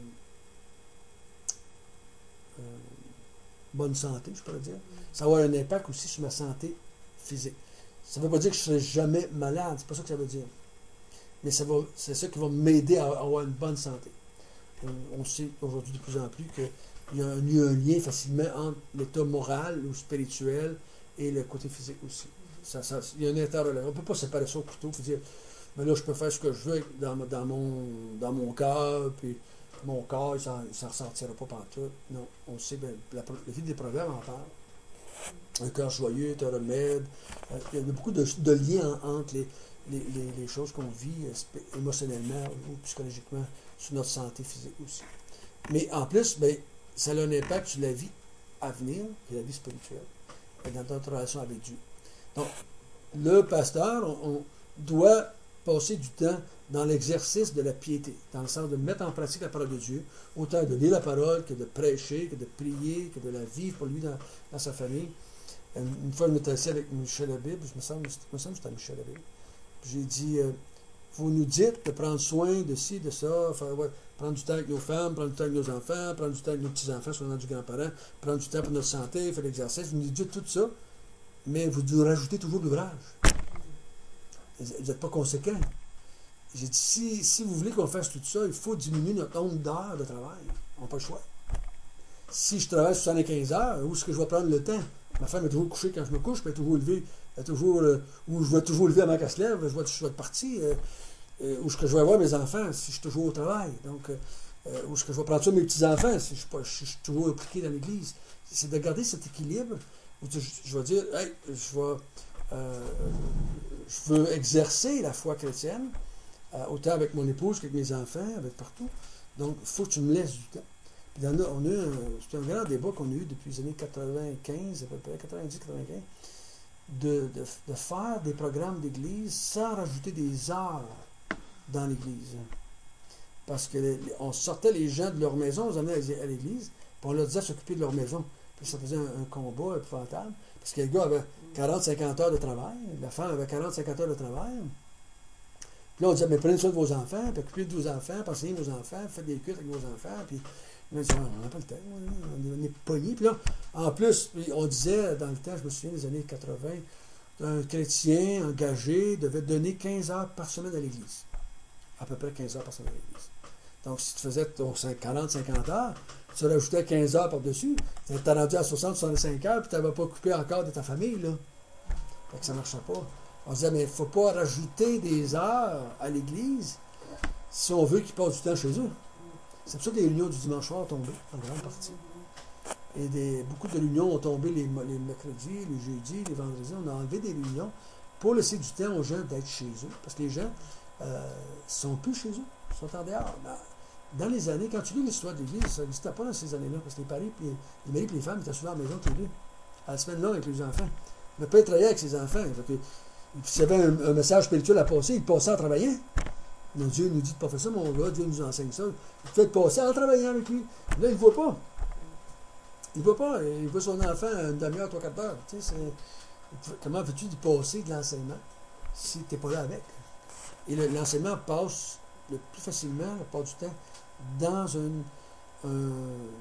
euh, bonne santé, je pourrais dire, ça va avoir un impact aussi sur ma santé physique. Ça ne veut pas dire que je ne serai jamais malade, c'est pas ça que ça veut dire. Mais ça va, c'est ça qui va m'aider à avoir une bonne santé. On, on sait aujourd'hui de plus en plus qu'il y a un, il y a un lien facilement entre l'état moral ou spirituel et le côté physique aussi. Ça, ça, il y a une interrelation. On ne peut pas séparer ça au couteau et dire, mais là, je peux faire ce que je veux dans, dans, mon, dans mon cœur, puis mon corps, il ne s'en ressentira pas partout. Non, on sait, bien, la, la vie des Proverbes en parle. Un cœur joyeux est un remède. Euh, il y a beaucoup de, de liens entre les, les, les, les choses qu'on vit euh, émotionnellement ou psychologiquement sur notre santé physique aussi. Mais en plus, bien, ça a un impact sur la vie à venir, qui est la vie spirituelle, et dans notre relation avec Dieu. Donc, le pasteur, on, on doit passer du temps dans l'exercice de la piété, dans le sens de mettre en pratique la parole de Dieu, autant de lire la parole que de prêcher, que de prier, que de la vivre pour lui dans, dans sa famille. Une fois, je m'étais assis avec Michel Habib, je me semble, je me semble que c'était Michel Habib. J'ai dit, euh, vous nous dites de prendre soin de ci, de ça, faire, ouais, prendre du temps avec nos femmes, prendre du temps avec nos enfants, prendre du temps avec nos petits-enfants, si on a du grand-parent, prendre du temps pour notre santé, faire l'exercice. Vous nous dites tout ça, mais vous nous rajoutez toujours l'ouvrage. Vous n'êtes pas conséquent. J'ai dit, si, si vous voulez qu'on fasse tout ça, il faut diminuer notre nombre d'heures de travail. On n'a pas le choix. Si je travaille soixante-quinze heures, où est-ce que je vais prendre le temps? Ma femme est toujours couchée quand je me couche, puis elle est toujours levée, elle est toujours, euh, ou je vais toujours lever avant qu'elle se lève, je vais, je vais être parti, euh, euh, ou est-ce que je vais voir mes enfants si je suis toujours au travail, donc, euh, ou est-ce que je vais prendre ça mes petits-enfants si je, pas, si je suis toujours impliqué dans l'Église. C'est de garder cet équilibre où je, je vais dire, hey, je vais, euh, je veux exercer la foi chrétienne, euh, autant avec mon épouse qu'avec mes enfants, avec partout. Donc, il faut que tu me laisses du temps. Puis on a, on a un, c'est un grand débat qu'on a eu depuis les années quatre-vingt-quinze, à peu près, quatre-vingt-dix quatre-vingt-quinze, de, de, de faire des programmes d'église sans rajouter des heures dans l'église. Parce qu'on sortait les gens de leur maison, on les amenait à l'église, puis on leur disait de s'occuper de leur maison. Puis ça faisait un, un combat épouvantable. Parce que le gars avait quarante à cinquante heures de travail, la femme avait quarante à cinquante heures de travail. Puis là, on disait, mais prenez soin de vos enfants, puis occupez de vos enfants, puis enseignez vos enfants, faites des cultes avec vos enfants, puis on dit, on n'a pas le temps, on est pognés. Puis là, en plus, on disait, dans le temps, je me souviens des années quatre-vingt, un chrétien engagé devait donner quinze heures par semaine à l'église. À peu près quinze heures par semaine à l'église. Donc, si tu faisais ton quarante à cinquante heures, tu rajoutais quinze heures par-dessus, tu étais rendu à soixante à soixante-cinq heures, puis tu n'avais pas coupé encore de ta famille, là. Fait que ça ne marchait pas. On disait, mais il ne faut pas rajouter des heures à l'église si on veut qu'ils passent du temps chez eux. C'est pour ça que les réunions du dimanche soir ont tombé, en grande partie. Et des, beaucoup de réunions ont tombé les, les mercredis, les jeudis, les vendredis. On a enlevé des réunions pour laisser du temps aux gens d'être chez eux. Parce que les gens ne euh, sont plus chez eux, ils sont en dehors. Dans les années, quand tu lis l'histoire de l'Église, ça n'existait pas dans ces années-là, parce que les paris, les, les maris et les femmes étaient souvent à la maison tous les deux, à la semaine longue avec les enfants. Le père travaillait avec ses enfants. S'il y avait un, un message spirituel à passer, il passait en travaillant. Mais Dieu nous dit de ne pas faire ça, mon gars, Dieu nous enseigne ça. Il fait passer en travaillant avec lui. Là, il ne voit pas. Il ne voit pas. Il voit son enfant une demi-heure, trois quarts d'heure. Tu sais, comment veux-tu y passer de l'enseignement si tu n'es pas là avec? Et le, l'enseignement passe le plus facilement, la part du temps, dans un, un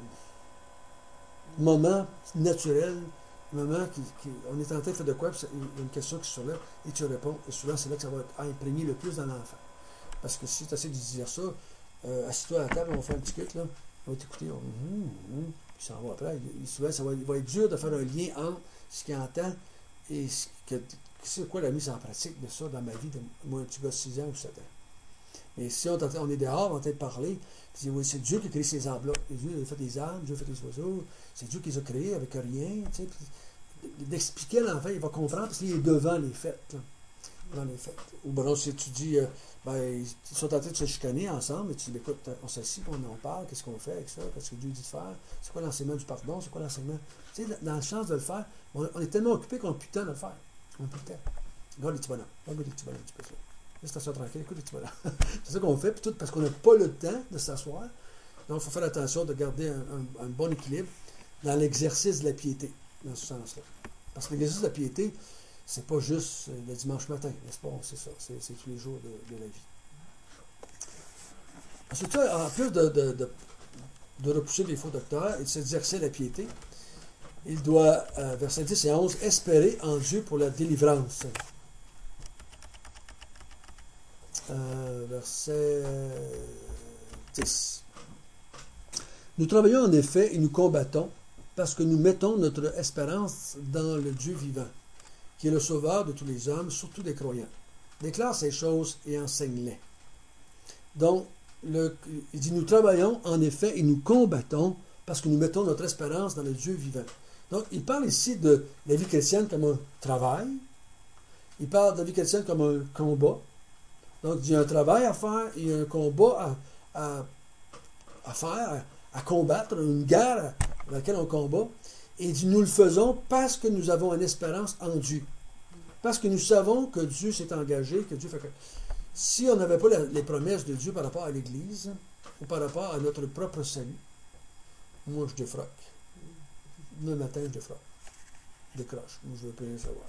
moment naturel, un moment qui, qui, on est en train de faire de quoi, puis il y a une question qui se soulève, et tu réponds, et souvent c'est là que ça va être imprégné le plus dans l'enfant. Parce que si tu essaies de dire ça, euh, assis-toi à la table, on va faire un petit culte, là, on va t'écouter, on hum, hum, puis ça va après. Il, souvent, ça va, il va être dur de faire un lien entre ce qu'il entend et ce que, c'est quoi la mise en pratique de ça dans ma vie, de moi, un petit gars de six ans ou sept ans. Mais si on, on est dehors, on est en train de parler, puis oui, c'est Dieu qui a créé ces arbres-là. Dieu a fait des arbres, Dieu a fait des oiseaux, c'est Dieu qui les a créés avec rien, tu sais, puis d'expliquer à l'enfant, il va comprendre parce qu'il est devant les fêtes. Là. Devant les fêtes. Ou bon, si tu dis, euh, ben, ils sont en train de se chicaner ensemble, et tu dis, écoute, on s'assit, on en parle, qu'est-ce qu'on fait avec ça, qu'est-ce que Dieu dit de faire, c'est quoi l'enseignement du pardon, c'est quoi l'enseignement. Tu sais, dans la chance de le faire, on, on est tellement occupé qu'on n'a plus le temps de le faire. On n'a plus le temps. Regarde les petits bonhommes, regarde les petits bonhommes, tu peux ça. Laisse t'asseoir tranquille, écoute les petits bonhommes. C'est ça qu'on fait, puis tout parce qu'on n'a pas le temps de s'asseoir. Donc, il faut faire attention de garder un, un, un bon équilibre dans l'exercice de la piété, dans ce sens-là. Parce que l'exercice de la piété, c'est pas juste le dimanche matin, n'est-ce pas? C'est ça, c'est, c'est tous les jours de, de la vie. Ensuite, en plus de, de, de, de repousser les faux docteurs et de s'exercer la piété, il doit, euh, versets dix et onze, espérer en Dieu pour la délivrance. Euh, verset dix. Nous travaillons en effet et nous combattons parce que nous mettons notre espérance dans le Dieu vivant, qui est le sauveur de tous les hommes, surtout des croyants. Déclare ces choses et enseigne-les. Donc, le, il dit, nous travaillons en effet et nous combattons parce que nous mettons notre espérance dans le Dieu vivant. Donc, il parle ici de la vie chrétienne comme un travail. Il parle de la vie chrétienne comme un combat. Donc, il y a un travail à faire, il y a un combat à, à, à faire, à, à combattre, une guerre dans laquelle on combat. Et il dit, nous le faisons parce que nous avons une espérance en Dieu. Parce que nous savons que Dieu s'est engagé, que Dieu fait que... Si on n'avait pas la, les promesses de Dieu par rapport à l'Église, ou par rapport à notre propre salut, moi je défroque. Le matin, je défroque. Je décroche. Moi, je ne veux plus rien savoir.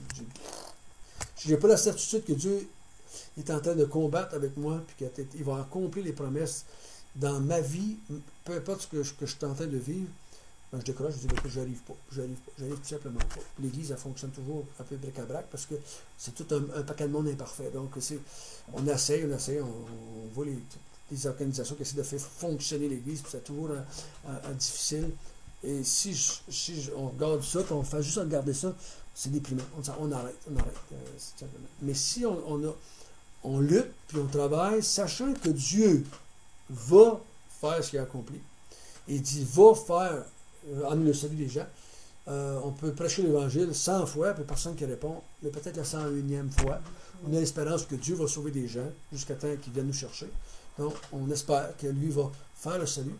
Je n'ai pas la certitude que Dieu est en train de combattre avec moi, puis qu'il va accomplir les promesses dans ma vie, peu importe ce que je, que je suis en train de vivre. Ben, je décroche, je dis que j'arrive pas. J'arrive pas. J'arrive tout simplement pas. L'Église, elle fonctionne toujours un peu bric-à-brac parce que c'est tout un, un paquet de monde imparfait. Donc, c'est, on essaye, on essaye, on, on voit les, les organisations qui essaient de faire fonctionner l'Église, puis c'est toujours un, un, un difficile. Et si, je, si je, on regarde ça, puis on fait juste regarder ça, c'est déprimant. On, on arrête, on arrête. Euh, Mais si on, on, a, on lutte, puis on travaille, sachant que Dieu va faire ce qu'il a accompli, il dit, va faire amener le salut des gens. Euh, on peut prêcher l'Évangile cent fois, puis personne qui répond, mais peut-être la cent unième fois. On a l'espérance que Dieu va sauver des gens jusqu'à temps qu'ils viennent nous chercher. Donc, on espère que lui va faire le salut.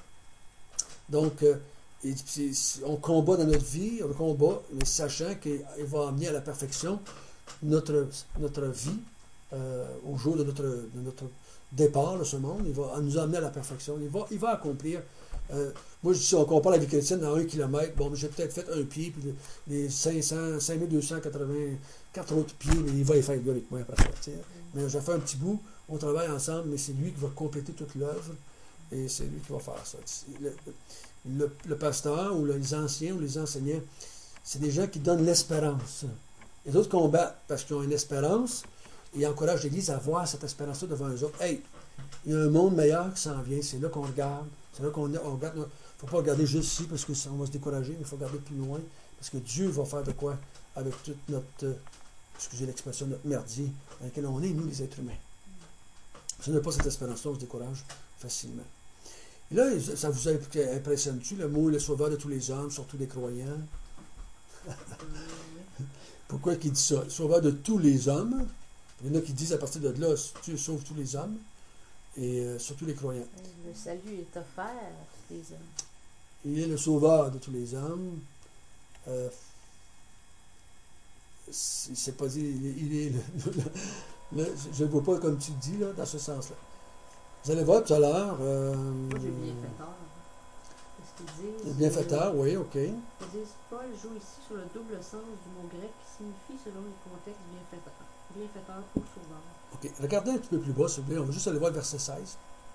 Donc, euh, et, puis, on combat dans notre vie, on combat, mais sachant qu'il va amener à la perfection notre, notre vie euh, au jour de notre, de notre départ de ce monde. Il va nous amener à la perfection. Il va, il va accomplir. Euh, moi, je dis, si on compare la vie chrétienne dans un kilomètre, bon, j'ai peut-être fait un pied, puis les cinq cents, cinq mille deux cent quatre-vingt-quatre autres pieds, mais il va y faire le gars avec moi après ça. T'sais. Mais j'ai fait un petit bout, on travaille ensemble, mais c'est lui qui va compléter toute l'œuvre, et c'est lui qui va faire ça. Le, le, le pasteur, ou les anciens, ou les enseignants, c'est des gens qui donnent l'espérance. Et d'autres combattent parce qu'ils ont une espérance, et encouragent l'Église à voir cette espérance-là devant eux autres. Hey, il y a un monde meilleur qui s'en vient, c'est là qu'on regarde. C'est là qu'on on regarde. Il ne faut pas regarder juste ici parce qu'on va se décourager, mais il faut regarder plus loin. Parce que Dieu va faire de quoi avec toute notre, euh, excusez l'expression, notre merdier dans lequel on est, nous, les êtres humains. Si on n'a pas cette espérance-là, on se décourage facilement. Et là, ça vous impressionne-tu, le mot le sauveur de tous les hommes, surtout des croyants? Pourquoi il dit ça? Le sauveur de tous les hommes. Il y en a qui disent à partir de là, Dieu sauve tous les hommes. Et euh, surtout les croyants. Le salut est offert à tous les hommes. Il est le sauveur de tous les hommes. Euh, c'est pas dit, il est, il est le, le, le, je ne le vois pas comme tu dis, là, dans ce sens-là. Vous allez voir tout à l'heure. Euh, Moi, j'ai bienfaiteur. Qu'est-ce qu'ils disent? Bienfaiteur, oui, ok. Ils disent, Paul joue ici sur le double sens du mot grec qui signifie, selon le contexte, bienfaiteur. Bienfaiteur ou sauveur. Ok, regardez un petit peu plus bas, s'il vous plaît. On va juste aller voir le verset seize.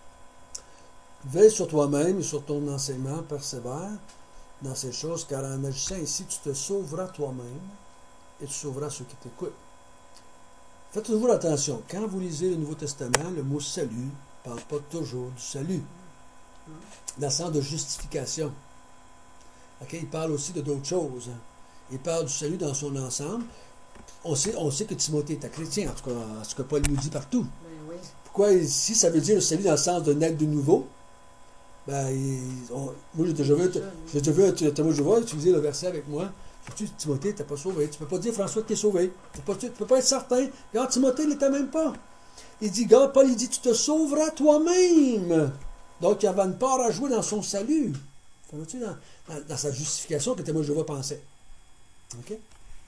Veille sur toi-même et sur ton enseignement, persévère dans ces choses, car en agissant ici, tu te sauveras toi-même et tu sauveras ceux qui t'écoutent. Faites toujours attention. Quand vous lisez le Nouveau Testament, le mot salut ne parle pas toujours du salut, dans le sens de justification. Okay? Il parle aussi de d'autres choses. Il parle du salut dans son ensemble. On sait, on sait que Timothée est un chrétien, en tout cas, ce que Paul nous dit partout. Ben oui. Pourquoi ici, ça veut dire le salut dans le sens de naître de nouveau? Ben, il, on, moi, j'ai déjà vu, j'ai déjà vu un témoin de Jéhovah utiliser le verset avec moi. Tu Timothée, tu n'es pas sauvé. Tu ne peux pas dire, François, que tu es sauvé. Tu ne peux pas être certain. Regarde, Timothée, il n'était même pas. Il dit, regarde, Paul, il dit, tu te sauveras toi-même. Donc, il y avait une part à jouer dans son salut. Dans, dans, dans sa justification que le témoin de Jéhovah pensait. OK?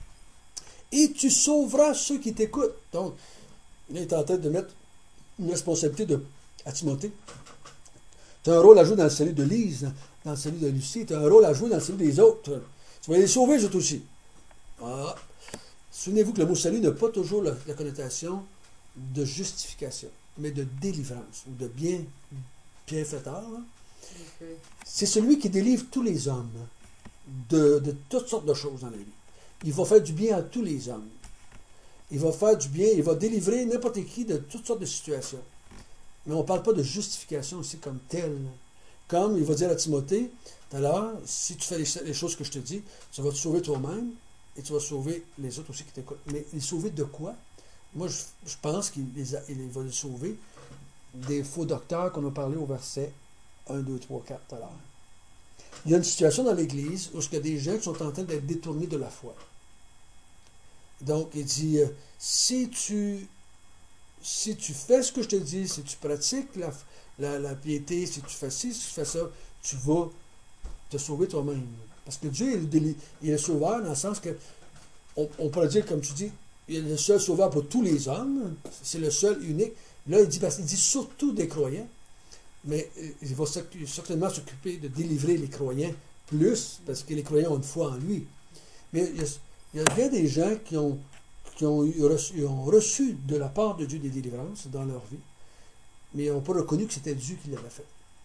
Et tu sauveras ceux qui t'écoutent. Donc, il est en train de mettre une responsabilité de, à Timothée. Tu as un rôle à jouer dans le salut de Lise, dans le salut de Lucie. Tu as un rôle à jouer dans le salut des autres. Tu vas les sauver, eux aussi. Ah. Souvenez-vous que le mot salut n'a pas toujours la, la connotation de justification, mais de délivrance, ou de bien, bienfaiteur. Okay. C'est celui qui délivre tous les hommes de, de toutes sortes de choses dans la vie. Il va faire du bien à tous les hommes. Il va faire du bien, il va délivrer n'importe qui de toutes sortes de situations. Mais on ne parle pas de justification ici comme telle. Comme il va dire à Timothée, tout à l'heure, si tu fais les, les choses que je te dis, tu vas te sauver toi-même et tu vas sauver les autres aussi qui t'écoutent. Mais les sauver de quoi? Moi, je, je pense qu'il les a, il va les sauver des faux docteurs qu'on a parlé au verset un, deux, trois, quatre tout à l'heure. Il y a une situation dans l'Église où il y a des gens qui sont en train d'être détournés de la foi. Donc, il dit, euh, si tu si tu fais ce que je te dis, si tu pratiques la, la, la piété, si tu fais ci, si tu fais ça, tu vas te sauver toi-même. Parce que Dieu est le, déli- il est le sauveur dans le sens que, on, on pourrait dire, comme tu dis, il est le seul sauveur pour tous les hommes. C'est le seul, unique. Là, il dit, parce qu'il dit surtout des croyants. Mais euh, il va certainement s'occuper de délivrer les croyants plus, parce que les croyants ont une foi en lui. Mais il y a, il y a bien des gens qui ont, qui ont, eu, reçu, ont reçu de la part de Dieu des délivrances dans leur vie, mais ils n'ont pas reconnu que c'était Dieu qui l'avait fait.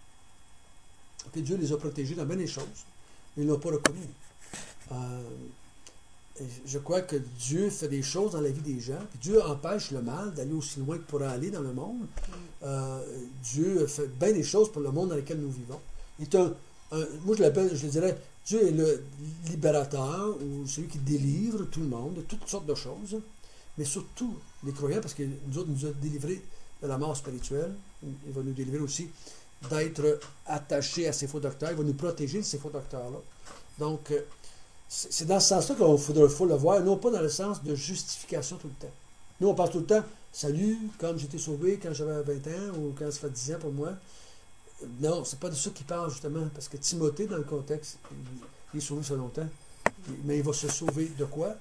Puis Dieu les a protégés dans bien des choses, mais ils ne l'ont pas reconnu. Euh, je crois que Dieu fait des choses dans la vie des gens, puis Dieu empêche le mal d'aller aussi loin qu'il pourrait aller dans le monde. Euh, Dieu fait bien des choses pour le monde dans lequel nous vivons. Il est un, un, moi, je l'appelle, je le dirais, Dieu est le libérateur ou celui qui délivre tout le monde de toutes sortes de choses, mais surtout les croyants, parce que nous autres, il nous a délivrés de la mort spirituelle. Il va nous délivrer aussi d'être attachés à ces faux docteurs. Il va nous protéger de ces faux docteurs-là. Donc, c'est dans ce sens-là qu'il faut, faut le voir, non pas dans le sens de justification tout le temps. Nous, on parle tout le temps, salut, comme j'étais sauvé quand j'avais vingt ans ou quand ça fait dix ans pour moi. Non, c'est pas de ça qu'il parle, justement, parce que Timothée, dans le contexte, il est sauvé ça longtemps, mais il va se sauver de quoi?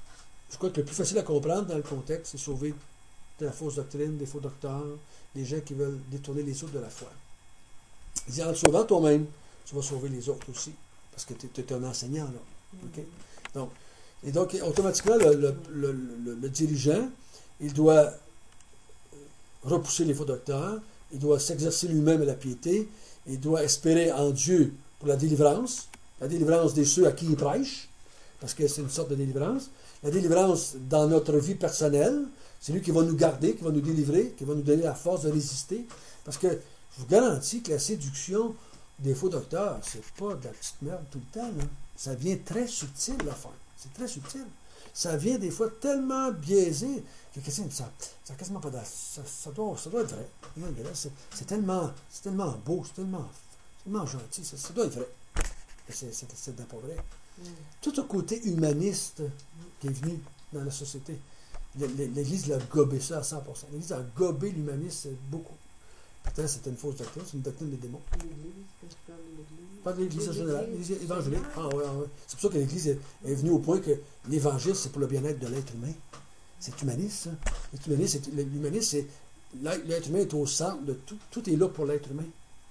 Je crois que le plus facile à comprendre dans le contexte, c'est sauver de la fausse doctrine, des faux docteurs, des gens qui veulent détourner les autres de la foi. Il dit, en te sauvant toi-même, tu vas sauver les autres aussi, parce que tu es un enseignant, là. Okay? Donc, et donc, automatiquement, le, le, le, le, le dirigeant, il doit repousser les faux docteurs, il doit s'exercer lui-même à la piété, il doit espérer en Dieu pour la délivrance, la délivrance des ceux à qui il prêche, parce que c'est une sorte de délivrance, la délivrance dans notre vie personnelle, c'est lui qui va nous garder, qui va nous délivrer, qui va nous donner la force de résister, parce que je vous garantis que la séduction des faux docteurs, c'est pas de la petite merde tout le temps, là. Ça vient très subtil, l'affaire. C'est très subtil. Ça vient des fois tellement biaisé que ça n'a quasiment pas d'air. Ça, ça, doit, ça doit être vrai. C'est, c'est, tellement, c'est tellement beau, c'est tellement, tellement gentil. Ça, ça doit être vrai. C'est, c'est, c'est pas vrai. Mm. Tout le côté humaniste qui est venu dans la société, l'Église l'a gobé ça à cent pour cent. L'Église a gobé l'humanisme beaucoup. Pourtant, c'était une fausse doctrine, c'est une doctrine des démons. L'Église, quand tu parles de l'Église. Pas de l'Église en général, l'Église évangélique. Ah, ouais, ouais. C'est pour ça que l'Église est, est venue au point que l'Évangile, c'est pour le bien-être de l'être humain. C'est humaniste, ça. L'humanisme, c'est, l'humanisme, c'est l'être humain est au centre de tout. Tout est là pour l'être humain.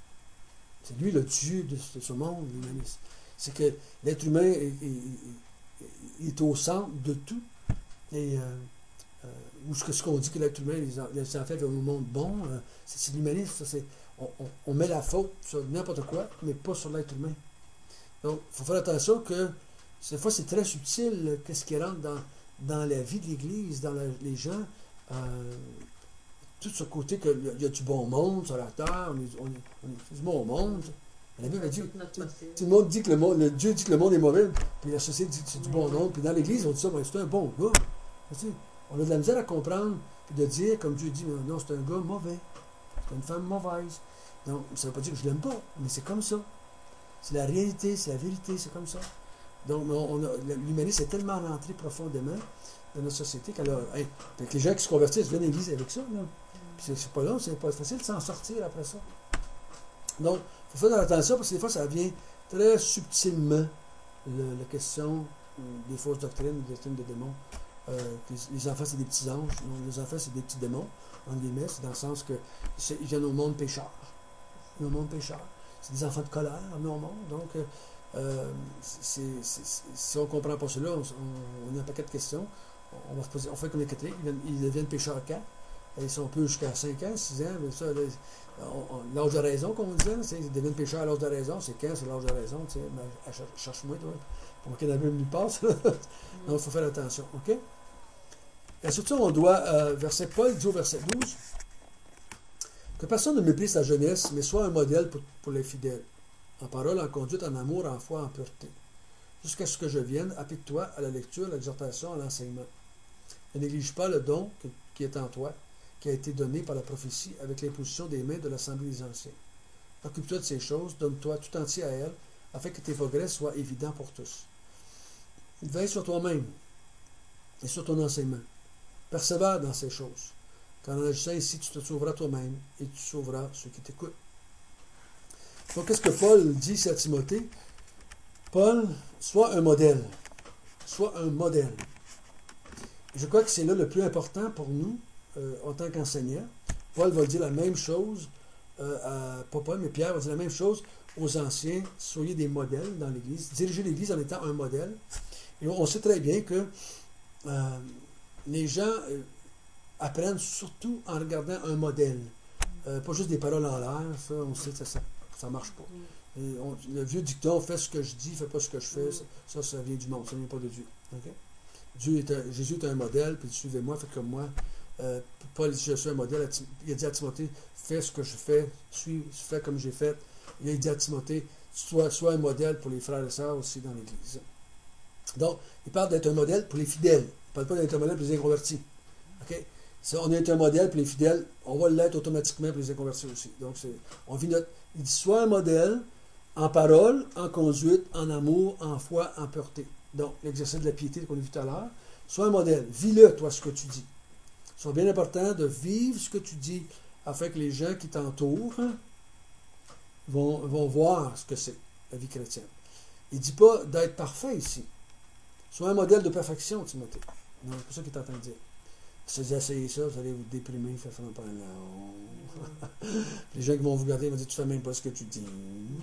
C'est lui le Dieu de, de ce monde, l'humanisme. C'est que l'être humain est, est, est, est au centre de tout. Et... Euh, Euh, ou ce qu'on dit que l'être humain, les, les enfants veulent un monde bon, euh, c'est, c'est l'humanisme, c'est, on, on, on met la faute sur n'importe quoi, mais pas sur l'être humain. Donc, il faut faire attention que, cette fois, c'est très subtil, qu'est-ce qui rentre dans, dans la vie de l'Église, dans la, les gens, euh, tout ce côté qu'il y a du bon monde sur la terre, on est, on est, on est du bon monde. La Bible dit, tout, tout le monde dit que le monde, le Dieu dit que le monde est mauvais, puis la société dit que c'est du bon monde, puis dans l'Église, on dit ça, ben, c'est un bon gars. Tu sais, on a de la misère à comprendre, puis de dire, comme Dieu dit, non, c'est un gars mauvais, c'est une femme mauvaise. Donc, ça ne veut pas dire que je ne l'aime pas, mais c'est comme ça. C'est la réalité, c'est la vérité, c'est comme ça. Donc, on a, l'humanisme est tellement rentré profondément dans notre société qu'elle a. Hey, les gens qui se convertissent viennent à l'église avec ça. Là. Puis c'est, c'est pas long, c'est pas facile de s'en sortir après ça. Donc, il faut faire attention parce que des fois, ça vient très subtilement, le, la question des fausses doctrines, des doctrines de démons. Euh, les, les enfants, c'est des petits anges. Non, les enfants, c'est des petits démons. En guillemets, c'est dans le sens que c'est, ils viennent au monde pécheur. Ils viennent au monde pécheur. C'est des enfants de colère, venus au monde. Donc, euh, c'est, c'est, c'est, si on ne comprend pas cela, on, on, on a un paquet de questions. On, va se poser, on fait comme les catholiques. Ils, viennent, ils deviennent pécheurs quand? Ils sont peu jusqu'à cinq ans, six ans. Mais ça, là, on, on, l'âge de raison, comme on disait, là, ils deviennent pécheurs à l'âge de raison. C'est quand? C'est l'âge de raison. Tu sais, mais, cherche-moi, toi. Pour qu'il y en a même lui passe. Donc, il faut faire attention. OK? Et surtout, on doit, euh, verset Paul dit au verset douze, que personne ne méprise sa jeunesse, mais soit un modèle pour, pour les fidèles, en parole, en conduite, en amour, en foi, en pureté. Jusqu'à ce que je vienne, applique-toi à la lecture, à l'exhortation, à l'enseignement. Ne néglige pas le don que, qui est en toi, qui a été donné par la prophétie avec l'imposition des mains de l'Assemblée des anciens. Occupe-toi de ces choses, donne-toi tout entier à elles, afin que tes progrès soient évidents pour tous. Veille sur toi-même et sur ton enseignement. Persévère dans ces choses. Car en agissant ici, tu te sauveras toi-même et tu sauveras ceux qui t'écoutent. Donc, qu'est-ce que Paul dit ici à Timothée? Paul, soit un modèle. Soit un modèle. Je crois que c'est là le plus important pour nous, euh, en tant qu'enseignants. Paul va dire la même chose, euh, à, pas Paul, mais Pierre va dire la même chose aux anciens. Soyez des modèles dans l'Église. Dirigez l'Église en étant un modèle. Et on sait très bien que euh, les gens euh, apprennent surtout en regardant un modèle. Euh, pas juste des paroles en l'air, ça, on sait que ça ne marche pas. Et on, le vieux dicton, fais ce que je dis, fais pas ce que je fais, ça, ça, ça vient du monde, ça ne vient pas de Dieu. Okay? Dieu est un, Jésus est un modèle, puis suivez-moi, faites comme moi. Euh, Paul dit, je suis un modèle. Il a dit à Timothée, fais ce que je fais, suis, fais comme j'ai fait. Il a dit à Timothée, sois, sois un modèle pour les frères et sœurs aussi dans l'Église. Donc, il parle d'être un modèle pour les fidèles. Il ne parle pas d'être un modèle pour les inconvertis. Okay? Si on est un modèle pour les fidèles, on va l'être automatiquement pour les inconvertis aussi. Donc, c'est, on vit notre, il dit, sois un modèle en parole, en conduite, en amour, en foi, en pureté. Donc, l'exercice de la piété qu'on a vu tout à l'heure. Sois un modèle. Vis-le, toi, ce que tu dis. C'est bien important de vivre ce que tu dis afin que les gens qui t'entourent hein, vont, vont voir ce que c'est, la vie chrétienne. Il ne dit pas d'être parfait ici. Sois un modèle de perfection, Timothée. Non, c'est pas ça qu'il est en train de dire. Si vous essayez ça, vous allez vous déprimer, faire faire un peu non. Les gens qui vont vous regarder vont dire, tu ne fais même pas ce que tu dis.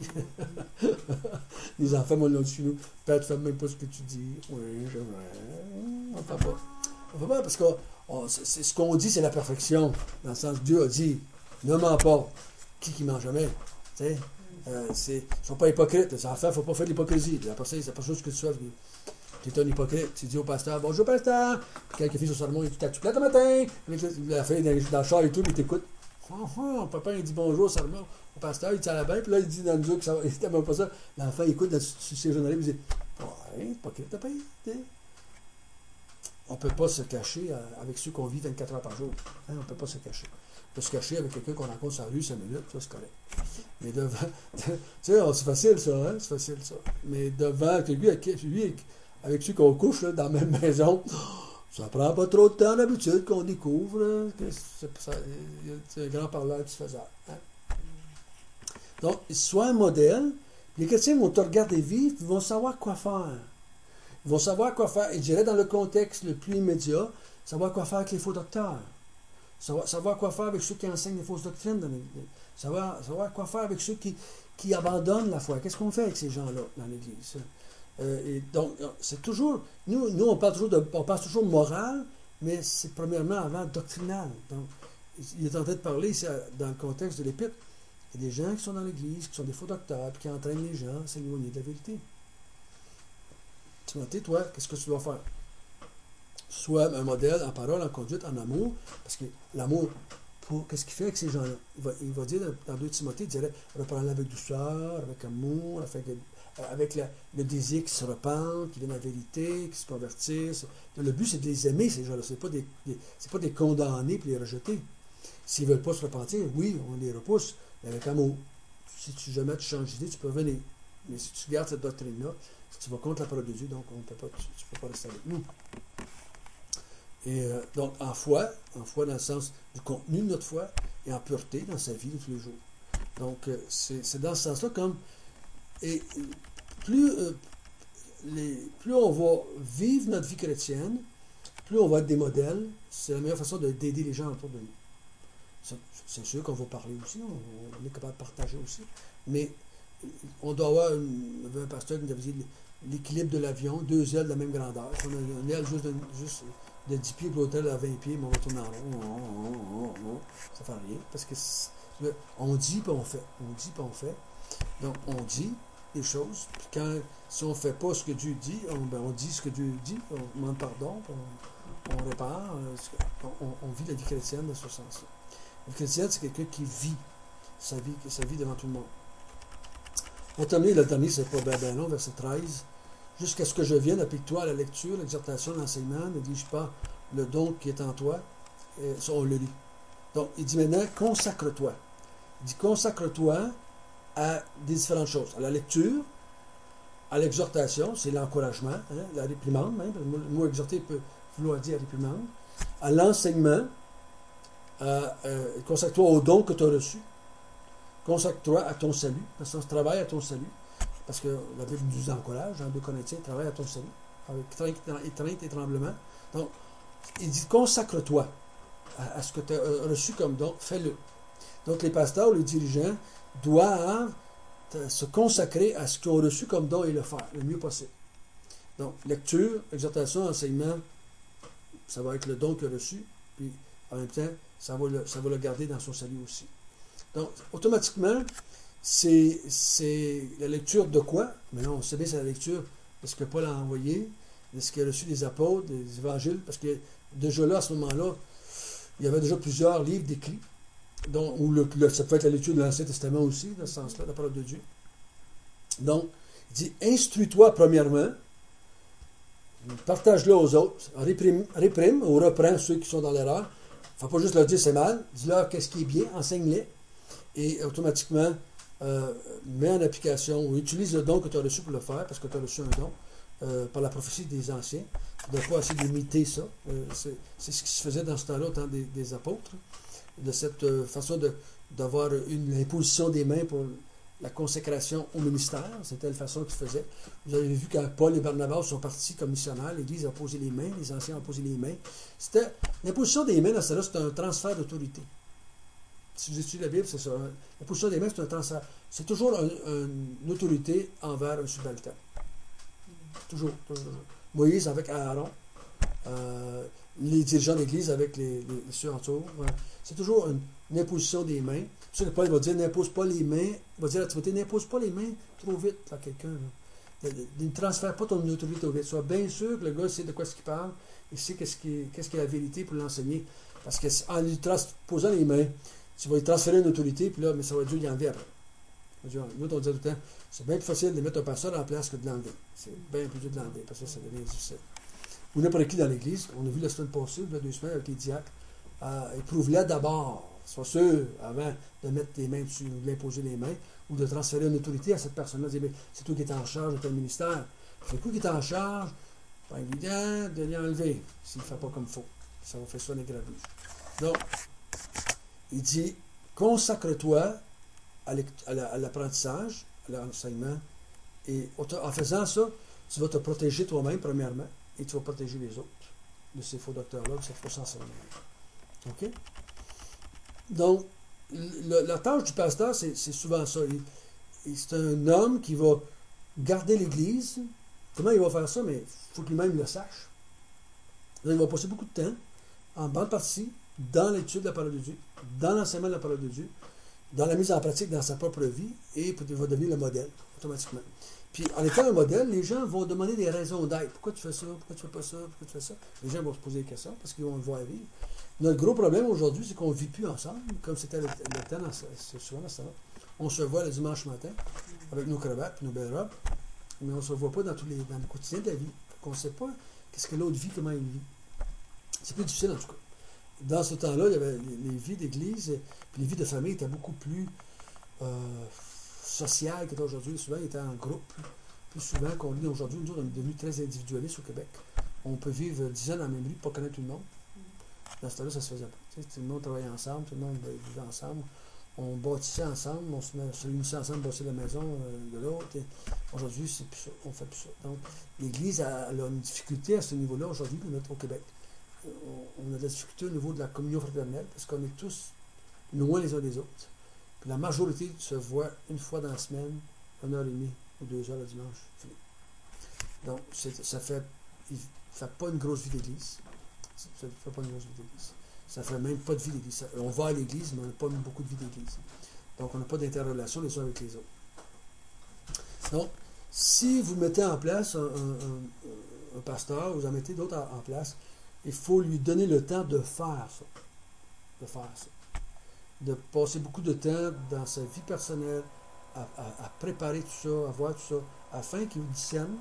Les enfants m'ont dit chez nous, Père, tu ne fais même pas ce que tu dis. Oui, je vais. On ne fait pas. On ne fait pas parce que on, c'est, ce qu'on dit, c'est la perfection. Dans le sens, Dieu a dit, ne mens pas. Qui qui ment jamais? Tu sais? Euh, c'est, ils ne sont pas hypocrites. Les enfants, il ne faut pas faire de l'hypocrisie. Après ça, c'est pas chose que tu fais. Tu es un hypocrite. Tu dis au pasteur, bonjour pasteur. Puis quand il fait son sermon, il dit, t'as-tu plate le matin? La fille dans le char et tout, il t'écoute. Oh, oh, papa, il dit bonjour au sermon. Au pasteur, il tient la bain. Puis là, il dit dans le Dieu que ça va. Il dit même pas ça. L'enfant, il écoute dans ses journalistes. Il dit, ouais, hypocrite, t'as pas été. On ne peut pas se cacher avec ceux qu'on vit vingt-quatre heures par jour. Hein, on ne peut pas se cacher. On peut se cacher avec quelqu'un qu'on rencontre sur la rue cinq minutes, ça c'est correct. Mais devant. Tu sais, c'est facile ça, hein? C'est facile ça. Mais devant lui, lui avec ceux qu'on couche là, dans la même maison, ça prend pas trop de temps d'habitude qu'on découvre. Hein, que c'est, ça, c'est un grand parleur qui se faisait. Hein? Donc, sois un modèle. Les chrétiens vont te regarder vivre, ils vont savoir quoi faire. Ils vont savoir quoi faire, et je dirais dans le contexte le plus immédiat, savoir quoi faire avec les faux docteurs. Savoir, savoir quoi faire avec ceux qui enseignent les fausses doctrines. Dans les, savoir, savoir quoi faire avec ceux qui, qui abandonnent la foi. Qu'est-ce qu'on fait avec ces gens-là dans l'Église? Euh, et donc, c'est toujours... Nous, nous on, parle toujours de, on parle toujours de morale, mais c'est premièrement avant doctrinal. Donc, il est en train de parler ici, dans le contexte de l'Épître. Il y a des gens qui sont dans l'Église, qui sont des faux docteurs, puis qui entraînent les gens à s'éloigner de la vérité. Timothée, toi, qu'est-ce que tu dois faire? Sois un modèle en parole, en conduite, en amour, parce que l'amour, pour, qu'est-ce qu'il fait avec ces gens-là? Il va, il va dire dans deux Timothée, il dirait, reprends-la avec douceur, avec amour, avec, avec la, le désir qu'ils se repentent, qu'ils viennent à la vérité, qu'ils se convertissent. Le but, c'est de les aimer, ces gens-là. Ce n'est pas des, des, c'est pas des condamner et les rejeter. S'ils ne veulent pas se repentir, oui, on les repousse, mais avec amour. Si tu jamais tu changes d'idée, tu peux venir. Mais si tu gardes cette doctrine-là, tu vas contre la parole de Dieu, donc on peut pas, tu ne peux pas rester avec nous. Et euh, donc, en foi, en foi dans le sens du contenu de notre foi, et en pureté dans sa vie de tous les jours. Donc, euh, c'est, c'est dans ce sens-là, comme. Et plus, euh, les, plus on va vivre notre vie chrétienne, plus on va être des modèles, c'est la meilleure façon de, d'aider les gens autour de nous. C'est, c'est sûr qu'on va parler aussi, on, on est capable de partager aussi, mais on doit avoir une, un pasteur qui nous avait dit l'équilibre de l'avion, deux ailes de la même grandeur. On a une aile juste de, juste de dix pieds, puis l'autre aile à vingt pieds, mais on va tourner en rond. Ça ne fait rien. Parce que on dit, puis on fait. On dit, puis on fait. Donc, on dit des choses, puis quand, si on ne fait pas ce que Dieu dit, on, ben, on dit ce que Dieu dit, on demande pardon, puis on, on répare. On, on, on vit la vie chrétienne dans ce sens-là. La vie chrétienne, c'est quelqu'un qui vit sa vie, sa vie devant tout le monde. On termine le dernier, c'est pas bien ben long, verset treize. Jusqu'à ce que je vienne, applique-toi à la lecture, l'exhortation, l'enseignement, ne néglige pas le don qui est en toi. Et ça, on le lit. Donc, il dit maintenant, consacre-toi. Il dit, consacre-toi à des différentes choses. À la lecture, à l'exhortation, c'est l'encouragement, hein, la réprimande, même, le mot exhorter peut vouloir dire réprimande. À l'enseignement, à, euh, consacre-toi au don que tu as reçu. Consacre-toi à ton salut, dans le sens travail à ton salut. parce que la Bible nous encourage, dans deux Corinthiens, travaille à ton salut, avec crainte et tremblement. Donc, il dit, consacre-toi à, à ce que tu as reçu comme don, fais-le. Donc, les pasteurs, les dirigeants doivent se consacrer à ce qu'ils ont reçu comme don et le faire le mieux possible. Donc, lecture, exhortation, enseignement, ça va être le don qu'il a reçu, puis en même temps, ça va le, ça va le garder dans son salut aussi. Donc, automatiquement, c'est, c'est la lecture de quoi? Mais non, on sait bien c'est la lecture de ce que Paul a envoyé, de ce qu'il a reçu des apôtres, des évangiles, parce que déjà là, à ce moment-là, il y avait déjà plusieurs livres d'écrits, dont, où le, le, ça peut être la lecture de l'Ancien Testament aussi, dans ce sens-là, la parole de Dieu. Donc, il dit, instruis-toi premièrement, partage-le aux autres, réprime, réprime ou reprends ceux qui sont dans l'erreur. Il ne faut pas juste leur dire c'est mal, dis-leur qu'est-ce qui est bien, enseigne-les, et automatiquement, euh, mets en application ou utilise le don que tu as reçu pour le faire, parce que tu as reçu un don, euh, par la prophétie des anciens. Tu ne dois pas essayer d'imiter ça. Euh, c'est, c'est ce qui se faisait dans ce temps-là au temps des, des apôtres, de cette euh, façon de, d'avoir une imposition des mains pour la consécration au ministère. C'était la façon qu'ils faisaient. Vous avez vu quand Paul et Barnabas sont partis comme missionnaires, l'Église a posé les mains, les anciens ont posé les mains. C'était, l'imposition des mains, dans ce là c'est un transfert d'autorité. Si vous étudiez la Bible, c'est ça. L'imposition des mains, c'est un transfert. C'est toujours un, un, une autorité envers un subalterne. Toujours, toujours. Moïse avec Aaron, euh, les dirigeants de l'Église avec les, les, les ceux autour. Voilà. C'est toujours une, une imposition des mains. C'est pour ça que Paul va dire, n'impose pas les mains, il va dire à Timothée, n'impose pas les mains trop vite à quelqu'un. Là. Ne transfère pas ton autorité trop vite. Sois bien sûr que le gars sait de quoi ce qu'il parle, il sait qu'est-ce qui, qu'est-ce qui est la vérité pour l'enseigner. Parce qu'en lui transposant les mains, tu vas lui transférer une autorité, puis là, mais ça va Dieu y enlever après. Nous, on dit tout le temps, c'est bien plus facile de mettre un pasteur en place que de l'enlever. C'est bien plus dur de l'enlever, parce que ça devient difficile. Ou n'importe qui dans l'Église, on a vu la semaine passée, il y a deux semaines, avec les diacres, euh, éprouve-la d'abord. Sois sûr, avant de mettre tes mains dessus, ou de l'imposer les mains, ou de transférer une autorité à cette personne-là, dire, c'est toi qui es en charge de ton ministère. C'est toi qui es en charge, pas évident de l'y enlever, s'il ne fait pas comme il faut. Ça va faire sonner grabuge. Donc, il dit, consacre-toi à l'apprentissage, à l'enseignement, et en faisant ça, tu vas te protéger toi-même, premièrement, et tu vas protéger les autres de ces faux docteurs-là, de cette fausse enseignement. OK? Donc, le, la tâche du pasteur, c'est, c'est souvent ça. Il, c'est un homme qui va garder l'Église. Comment il va faire ça? Mais il faut qu'il lui-même le sache. Donc, il va passer beaucoup de temps, en bande partie, dans l'étude de la parole de Dieu, dans l'enseignement de la parole de Dieu, dans la mise en pratique dans sa propre vie, et il va devenir le modèle, automatiquement. Puis, en étant un modèle, les gens vont demander des raisons d'être. Pourquoi tu fais ça? Pourquoi tu fais pas ça? Pourquoi tu fais ça? Les gens vont se poser des questions parce qu'ils vont le voir vivre. Notre gros problème aujourd'hui, c'est qu'on ne vit plus ensemble, comme c'était le, le temps, dans, c'est souvent dans ça. On se voit le dimanche matin avec nos cravates et nos belles robes, mais on ne se voit pas dans, tous les, dans le quotidien de la vie. On ne sait pas qu'est-ce que l'autre vit, comment il vit. C'est plus difficile en tout cas. Dans ce temps-là, il y avait les, les vies d'église, puis les vies de famille étaient beaucoup plus euh, sociales qu'aujourd'hui. Souvent, ils étaient en groupe, plus, plus souvent qu'on lit aujourd'hui. Nous, on est devenus très individualistes au Québec. On peut vivre dix ans dans la même rue, pas connaître tout le monde. Dans ce temps-là, ça se faisait pas. Tu sais, tout le monde travaillait ensemble, tout le monde vivait ensemble. On bâtissait ensemble, on se, se réunissait ensemble, bâtissait la maison euh, de l'autre. Et aujourd'hui, c'est plus ça. On fait plus ça. Donc, l'Église a, a une difficulté à ce niveau-là aujourd'hui, au Québec. On a de la difficulté au niveau de la communion fraternelle parce qu'on est tous loin les uns des autres. Puis la majorité se voit une fois dans la semaine, une heure et demie ou deux heures le dimanche. Fini. Donc, c'est, ça fait, il fait pas une grosse vie d'église. Ça ne fait pas une grosse vie d'église. Ça ne fait même pas de vie d'église. On va à l'église, mais on n'a pas beaucoup de vie d'église. Donc, on n'a pas d'interrelation les uns avec les autres. Donc, si vous mettez en place un, un, un, un pasteur, vous en mettez d'autres en, en place, il faut lui donner le temps de faire ça. De faire ça. De passer beaucoup de temps dans sa vie personnelle à, à, à préparer tout ça, à voir tout ça, afin qu'il discerne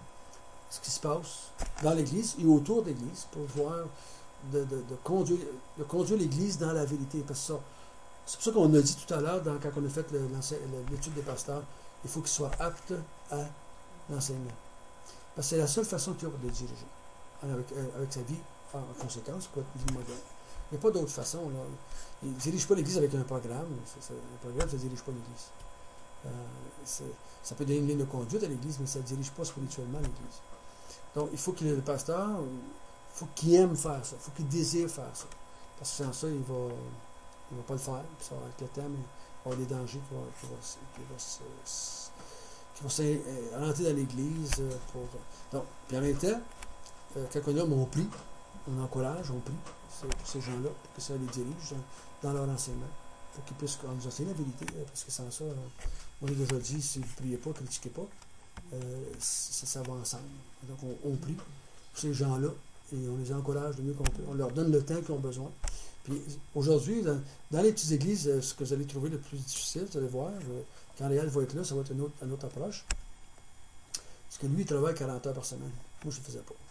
ce qui se passe dans l'Église et autour de l'Église pour voir de, de, de, conduire, de conduire l'Église dans la vérité. Parce que ça, c'est pour ça qu'on a dit tout à l'heure, dans, quand on a fait le, l'étude des pasteurs, il faut qu'ils soient aptes à l'enseignement. Parce que c'est la seule façon qu'il y a de diriger. Avec, avec sa vie en conséquence, quoi, une vie modèle. Il n'y a pas d'autre façon. Là. Il ne dirige pas l'Église avec un programme. C'est, c'est, un programme, ça ne dirige pas l'Église. Euh, ça peut donner une ligne de conduite à l'Église, mais ça ne dirige pas spirituellement l'Église. Donc, il faut qu'il le pasteur, il faut qu'il aime faire ça, il faut qu'il désire faire ça. Parce que sans ça, il ne va, il va pas le faire. Puis ça va avec le temps, mais il va y avoir des dangers qui vont, qui vont, qui vont, se, qui vont se rentrer dans l'Église. Pour, donc, puis en même temps, quand on a on prie, on encourage, on prie pour ces gens-là, pour que ça les dirige dans leur enseignement. Il faut qu'ils puissent nous enseigner la vérité, parce que sans ça, on a déjà dit, si vous ne priez pas, critiquez pas, euh, ça, ça va ensemble. Donc, on, on prie pour ces gens-là et on les encourage le mieux qu'on peut. On leur donne le temps qu'ils ont besoin. Puis aujourd'hui, dans, dans les petites églises, ce que vous allez trouver le plus difficile, vous allez voir, euh, quand Réal va être là, ça va être une autre, une autre approche. Parce que lui, il travaille quarante heures par semaine. Moi, je ne le faisais pas.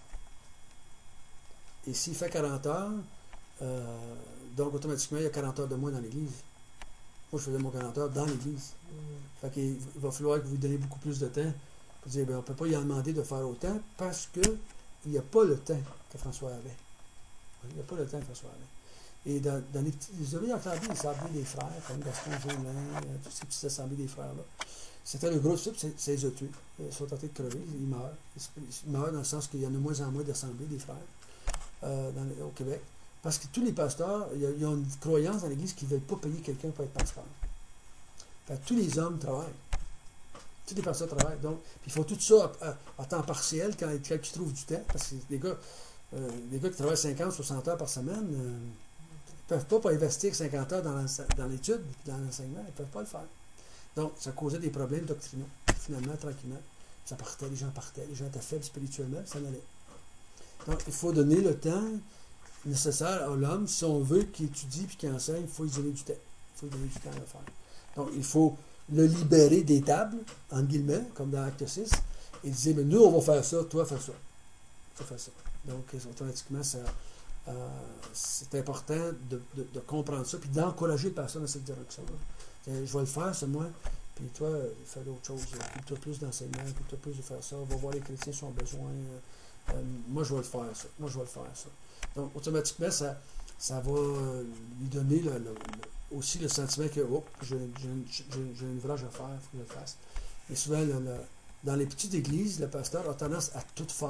Et s'il fait quarante heures, euh, donc automatiquement, il y a quarante heures de moins dans l'église. Moi, je faisais mon quarante heures dans l'église. Mm. Fait qu'il va falloir que vous lui donniez beaucoup plus de temps pour dire, ben, on ne peut pas lui en demander de faire autant parce qu'il n'y a pas le temps que François avait. Il n'y a pas le temps que François avait. Et dans, dans les petits, vous avez entendu les assemblées des frères, comme Gaston Jolin, toutes ces petites assemblées des frères-là. C'était le gros type, c'est les a tués. Ils sont tentés de crever, ils meurent. Ils meurent dans le sens qu'il y en a de moins en moins d'assemblées des frères euh, dans le, au Québec. Parce que tous les pasteurs, il y a, il y a une croyance dans l'Église qu'ils ne veulent pas payer quelqu'un pour être pasteur. Fait que tous les hommes travaillent. Tous les pasteurs travaillent. Donc, puis ils font tout ça à, à, à temps partiel quand, quand ils trouvent du temps. Parce que les gars, euh, les gars qui travaillent cinquante, soixante heures par semaine, euh, ils ne peuvent pas, pas investir cinquante heures dans, dans l'étude et dans l'enseignement. Ils ne peuvent pas le faire. Donc, ça causait des problèmes doctrinaux. Finalement, tranquillement, ça partait, les gens partaient, les gens étaient faibles spirituellement, ça en allait. Donc, il faut donner le temps nécessaire à l'homme. Si on veut qu'il étudie et qu'il enseigne, il faut lui donner du temps. Il faut lui donner du temps à le faire. Donc, il faut le libérer des tables, entre guillemets, comme dans Acte six, et dire, mais nous, on va faire ça, toi, fais ça. Toi, fais ça. Donc, automatiquement, ça, euh, c'est important de, de, de comprendre ça, puis d'encourager le pasteur dans cette direction-là. Je vais le faire, c'est moi. Puis toi, fais d'autres choses. Occupe-toi plus d'enseignement, occupe-toi plus de faire ça. Va voir les chrétiens si ont besoin. Euh, moi, je vais le faire, ça. Moi, je vais le faire, ça. Donc, automatiquement, ça, ça va lui donner le, le, le, aussi le sentiment que, oh, j'ai, j'ai, j'ai un ouvrage à faire, il faut que je le fasse. Et souvent, le, le, dans les petites églises, le pasteur a tendance à tout faire.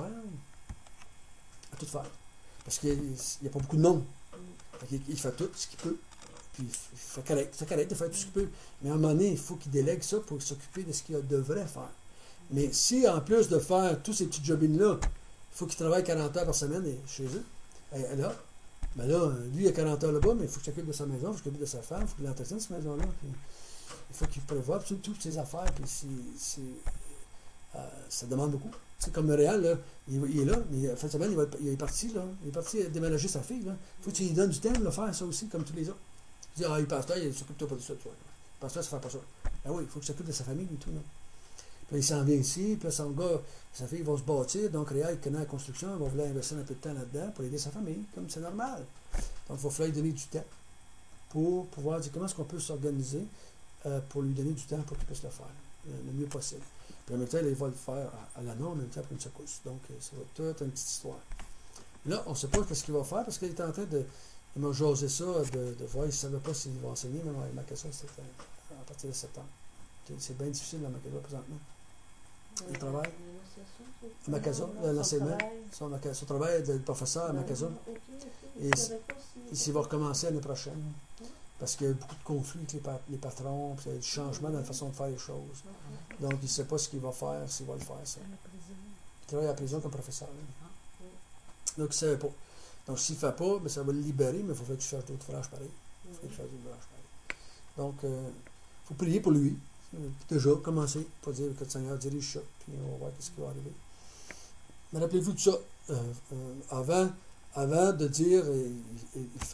À tout faire. Parce qu'il n'y a pas beaucoup de monde. Il, il fait tout ce qu'il peut. Puis, c'est correct, c'est correct de faire tout ce qu'il peut. Mais à un moment donné, il faut qu'il délègue ça pour s'occuper de ce qu'il devrait faire. Mais si, en plus de faire tous ces petits jobines-là, il faut qu'il travaille quarante heures par semaine chez eux, et là, ben là, lui, il a quarante heures là-bas, mais il faut qu'il s'occupe de sa maison, il faut qu'il s'occupe de sa femme, il faut qu'il entretienne cette maison-là. Puis, il faut qu'il prévoie toutes ses affaires. Puis c'est, c'est, euh, ça demande beaucoup. C'est comme le Réal, là, il, il est là, mais en fin de semaine, il, va, il est parti, là, il est parti déménager sa fille. Il faut que tu lui donnes du temps de le faire, ça aussi, comme tous les autres. Tu dis, ah, le pasteur, il s'occupe pas de ça, tu vois. Le pasteur, ça ne fait pas ça. Ah oui, il faut qu'il s'occupe de sa famille et tout, là. Puis il s'en vient ici, puis là, son gars, sa fille va se bâtir, donc Réal, il connaît la construction, il va vouloir investir un peu de temps là-dedans pour aider sa famille, comme c'est normal. Donc, il va falloir lui donner du temps pour pouvoir dire comment est-ce qu'on peut s'organiser euh, pour lui donner du temps pour qu'il puisse le faire euh, le mieux possible. Puis en même temps, il va le faire à, à l'anneau, en même temps pour une secousse. Donc, ça va être toute une petite histoire. Là, on ne sait pas ce qu'il va faire parce qu'il est en train de. Il m'a jasé ça, de, de voir, il ne savait pas s'il va enseigner, même avec Macassa, c'était à partir de septembre. C'est bien difficile dans Macassa présentement. Il travaille. À Macassa, l'enseignement. Son, son travail de professeur à Macassa. Et il va recommencer l'année prochaine. Parce qu'il y a beaucoup de conflits avec les, pa- les patrons, puis il y a du changement dans la façon de faire les choses. Donc, il ne sait pas ce qu'il va faire, s'il va le faire, ça. Il travaille à la prison comme professeur. Là. Donc, il ne savait pas. Donc, s'il ne fait pas, bien, ça va le libérer, mais il faut faire qu'il fasse d'autres ouvrages pareils. Il faut qu'il fasse d'autres ouvrages pareils. Donc, il euh, faut prier pour lui. Déjà, commencer, pour dire que le Seigneur dirige ça, puis on va voir ce qui va arriver. Mais rappelez-vous de ça. Euh, euh, avant, avant de dire, il, il, il